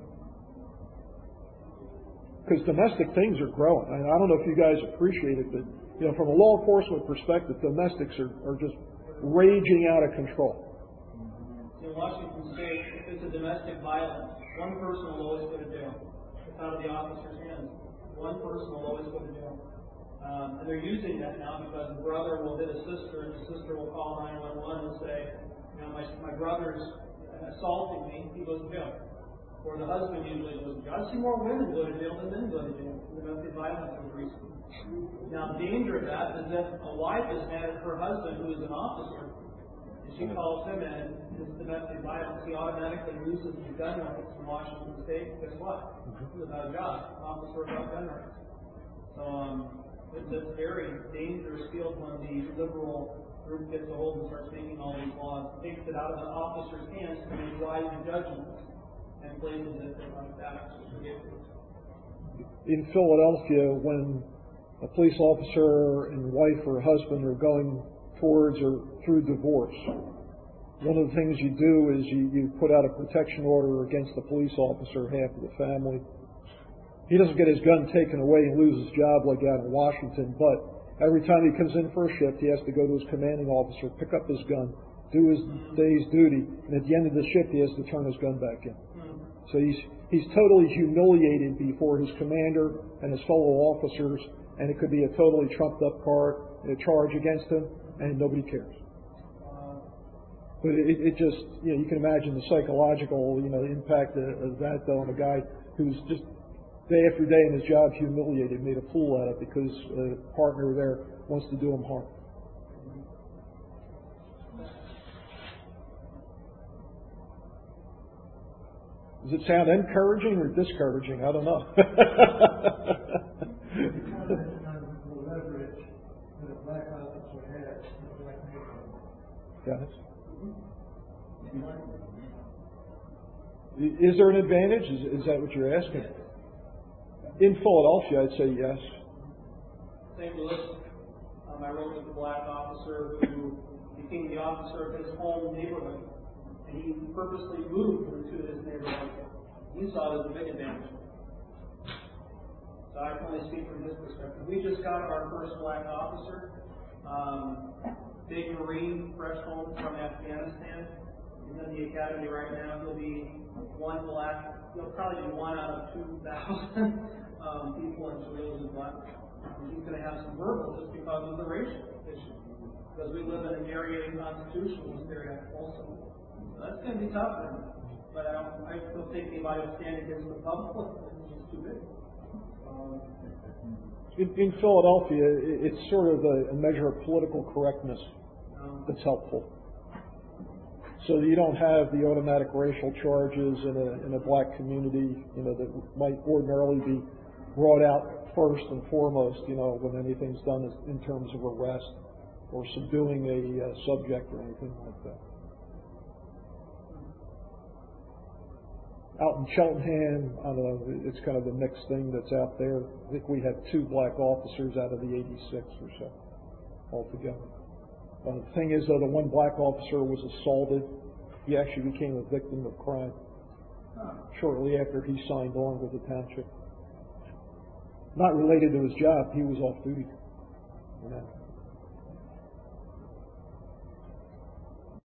Because domestic things are growing. I, mean, I don't know if you guys appreciate it, but you know, from a law enforcement perspective, domestics are, are just raging out of control. In Washington State, if it's a domestic violence, one person will always go to jail. It's out of the officer's hands. One person will always go to jail. Um, and they're using that now because the brother will hit a sister, and the sister will call nine one one and say, you know, my, my brother's assaulting me, he goes to jail. Or the husband usually goes to jail. I've seen more women go to jail than men go to jail. Domestic violence increase. Now, the danger of that is that a wife has had her husband, who is an officer, and she calls him in, his domestic violence, he automatically loses his gun rights in Washington State. Guess what? He's without a job. Officer without gun rights. So, um, it's a very dangerous field when the liberal group gets a hold and starts making all these laws. It takes it out of the officer's hands to make wise judgments and places that they're like that. It's just ridiculous. In Philadelphia, when a police officer and wife or husband are going towards or through divorce, one of the things you do is you, you put out a protection order against the police officer, half of the family. He doesn't get his gun taken away and lose his job like out in Washington, but every time he comes in for a shift, he has to go to his commanding officer, pick up his gun, do his day's duty, and at the end of the shift, he has to turn his gun back in. So he's he's totally humiliated before his commander and his fellow officers, and it could be a totally trumped up card, a charge against him, and nobody cares. But it, it just, you know, you can imagine the psychological, you know, impact of, of that though on a guy who's just day after day in his job humiliated, made a fool out of it because a partner there wants to do him harm. Does it sound encouraging or discouraging? I don't know. Comment on the leverage that a black officer has in a black neighborhood. Got it. Is there an advantage? Is, is that what you're asking? In Philadelphia, I'd say yes. Saint Louis, um, I wrote with a black officer who became the officer of his home neighborhood, and he purposely moved into his neighborhood. He saw it as a big advantage. So I can only speak from his perspective. We just got our first black officer, um, big Marine, fresh home from Afghanistan. He's in the academy right now. He'll be one black. He'll probably be one out of two thousand um, people in Toulouse and black. And he's going to have some verbal just because of the racial issue. Because we live in an area constitutionalist area also. So that's going to be tough for him. But I don't, I don't think anybody will stand against the public. It's too big. Um, in, in Philadelphia, it's sort of a, a measure of political correctness um, that's helpful. So that you don't have the automatic racial charges in a in a black community, you know, that might ordinarily be brought out first and foremost, you know, when anything's done in terms of arrest or subduing a uh, subject or anything like that. Out in Cheltenham, I don't know, it's kind of a mixed thing that's out there. I think we had two black officers out of the eighty-six or so altogether. Uh, the thing is, though, the one black officer was assaulted. He actually became a victim of crime shortly after he signed on with the township. Not related to his job. He was off duty. You know.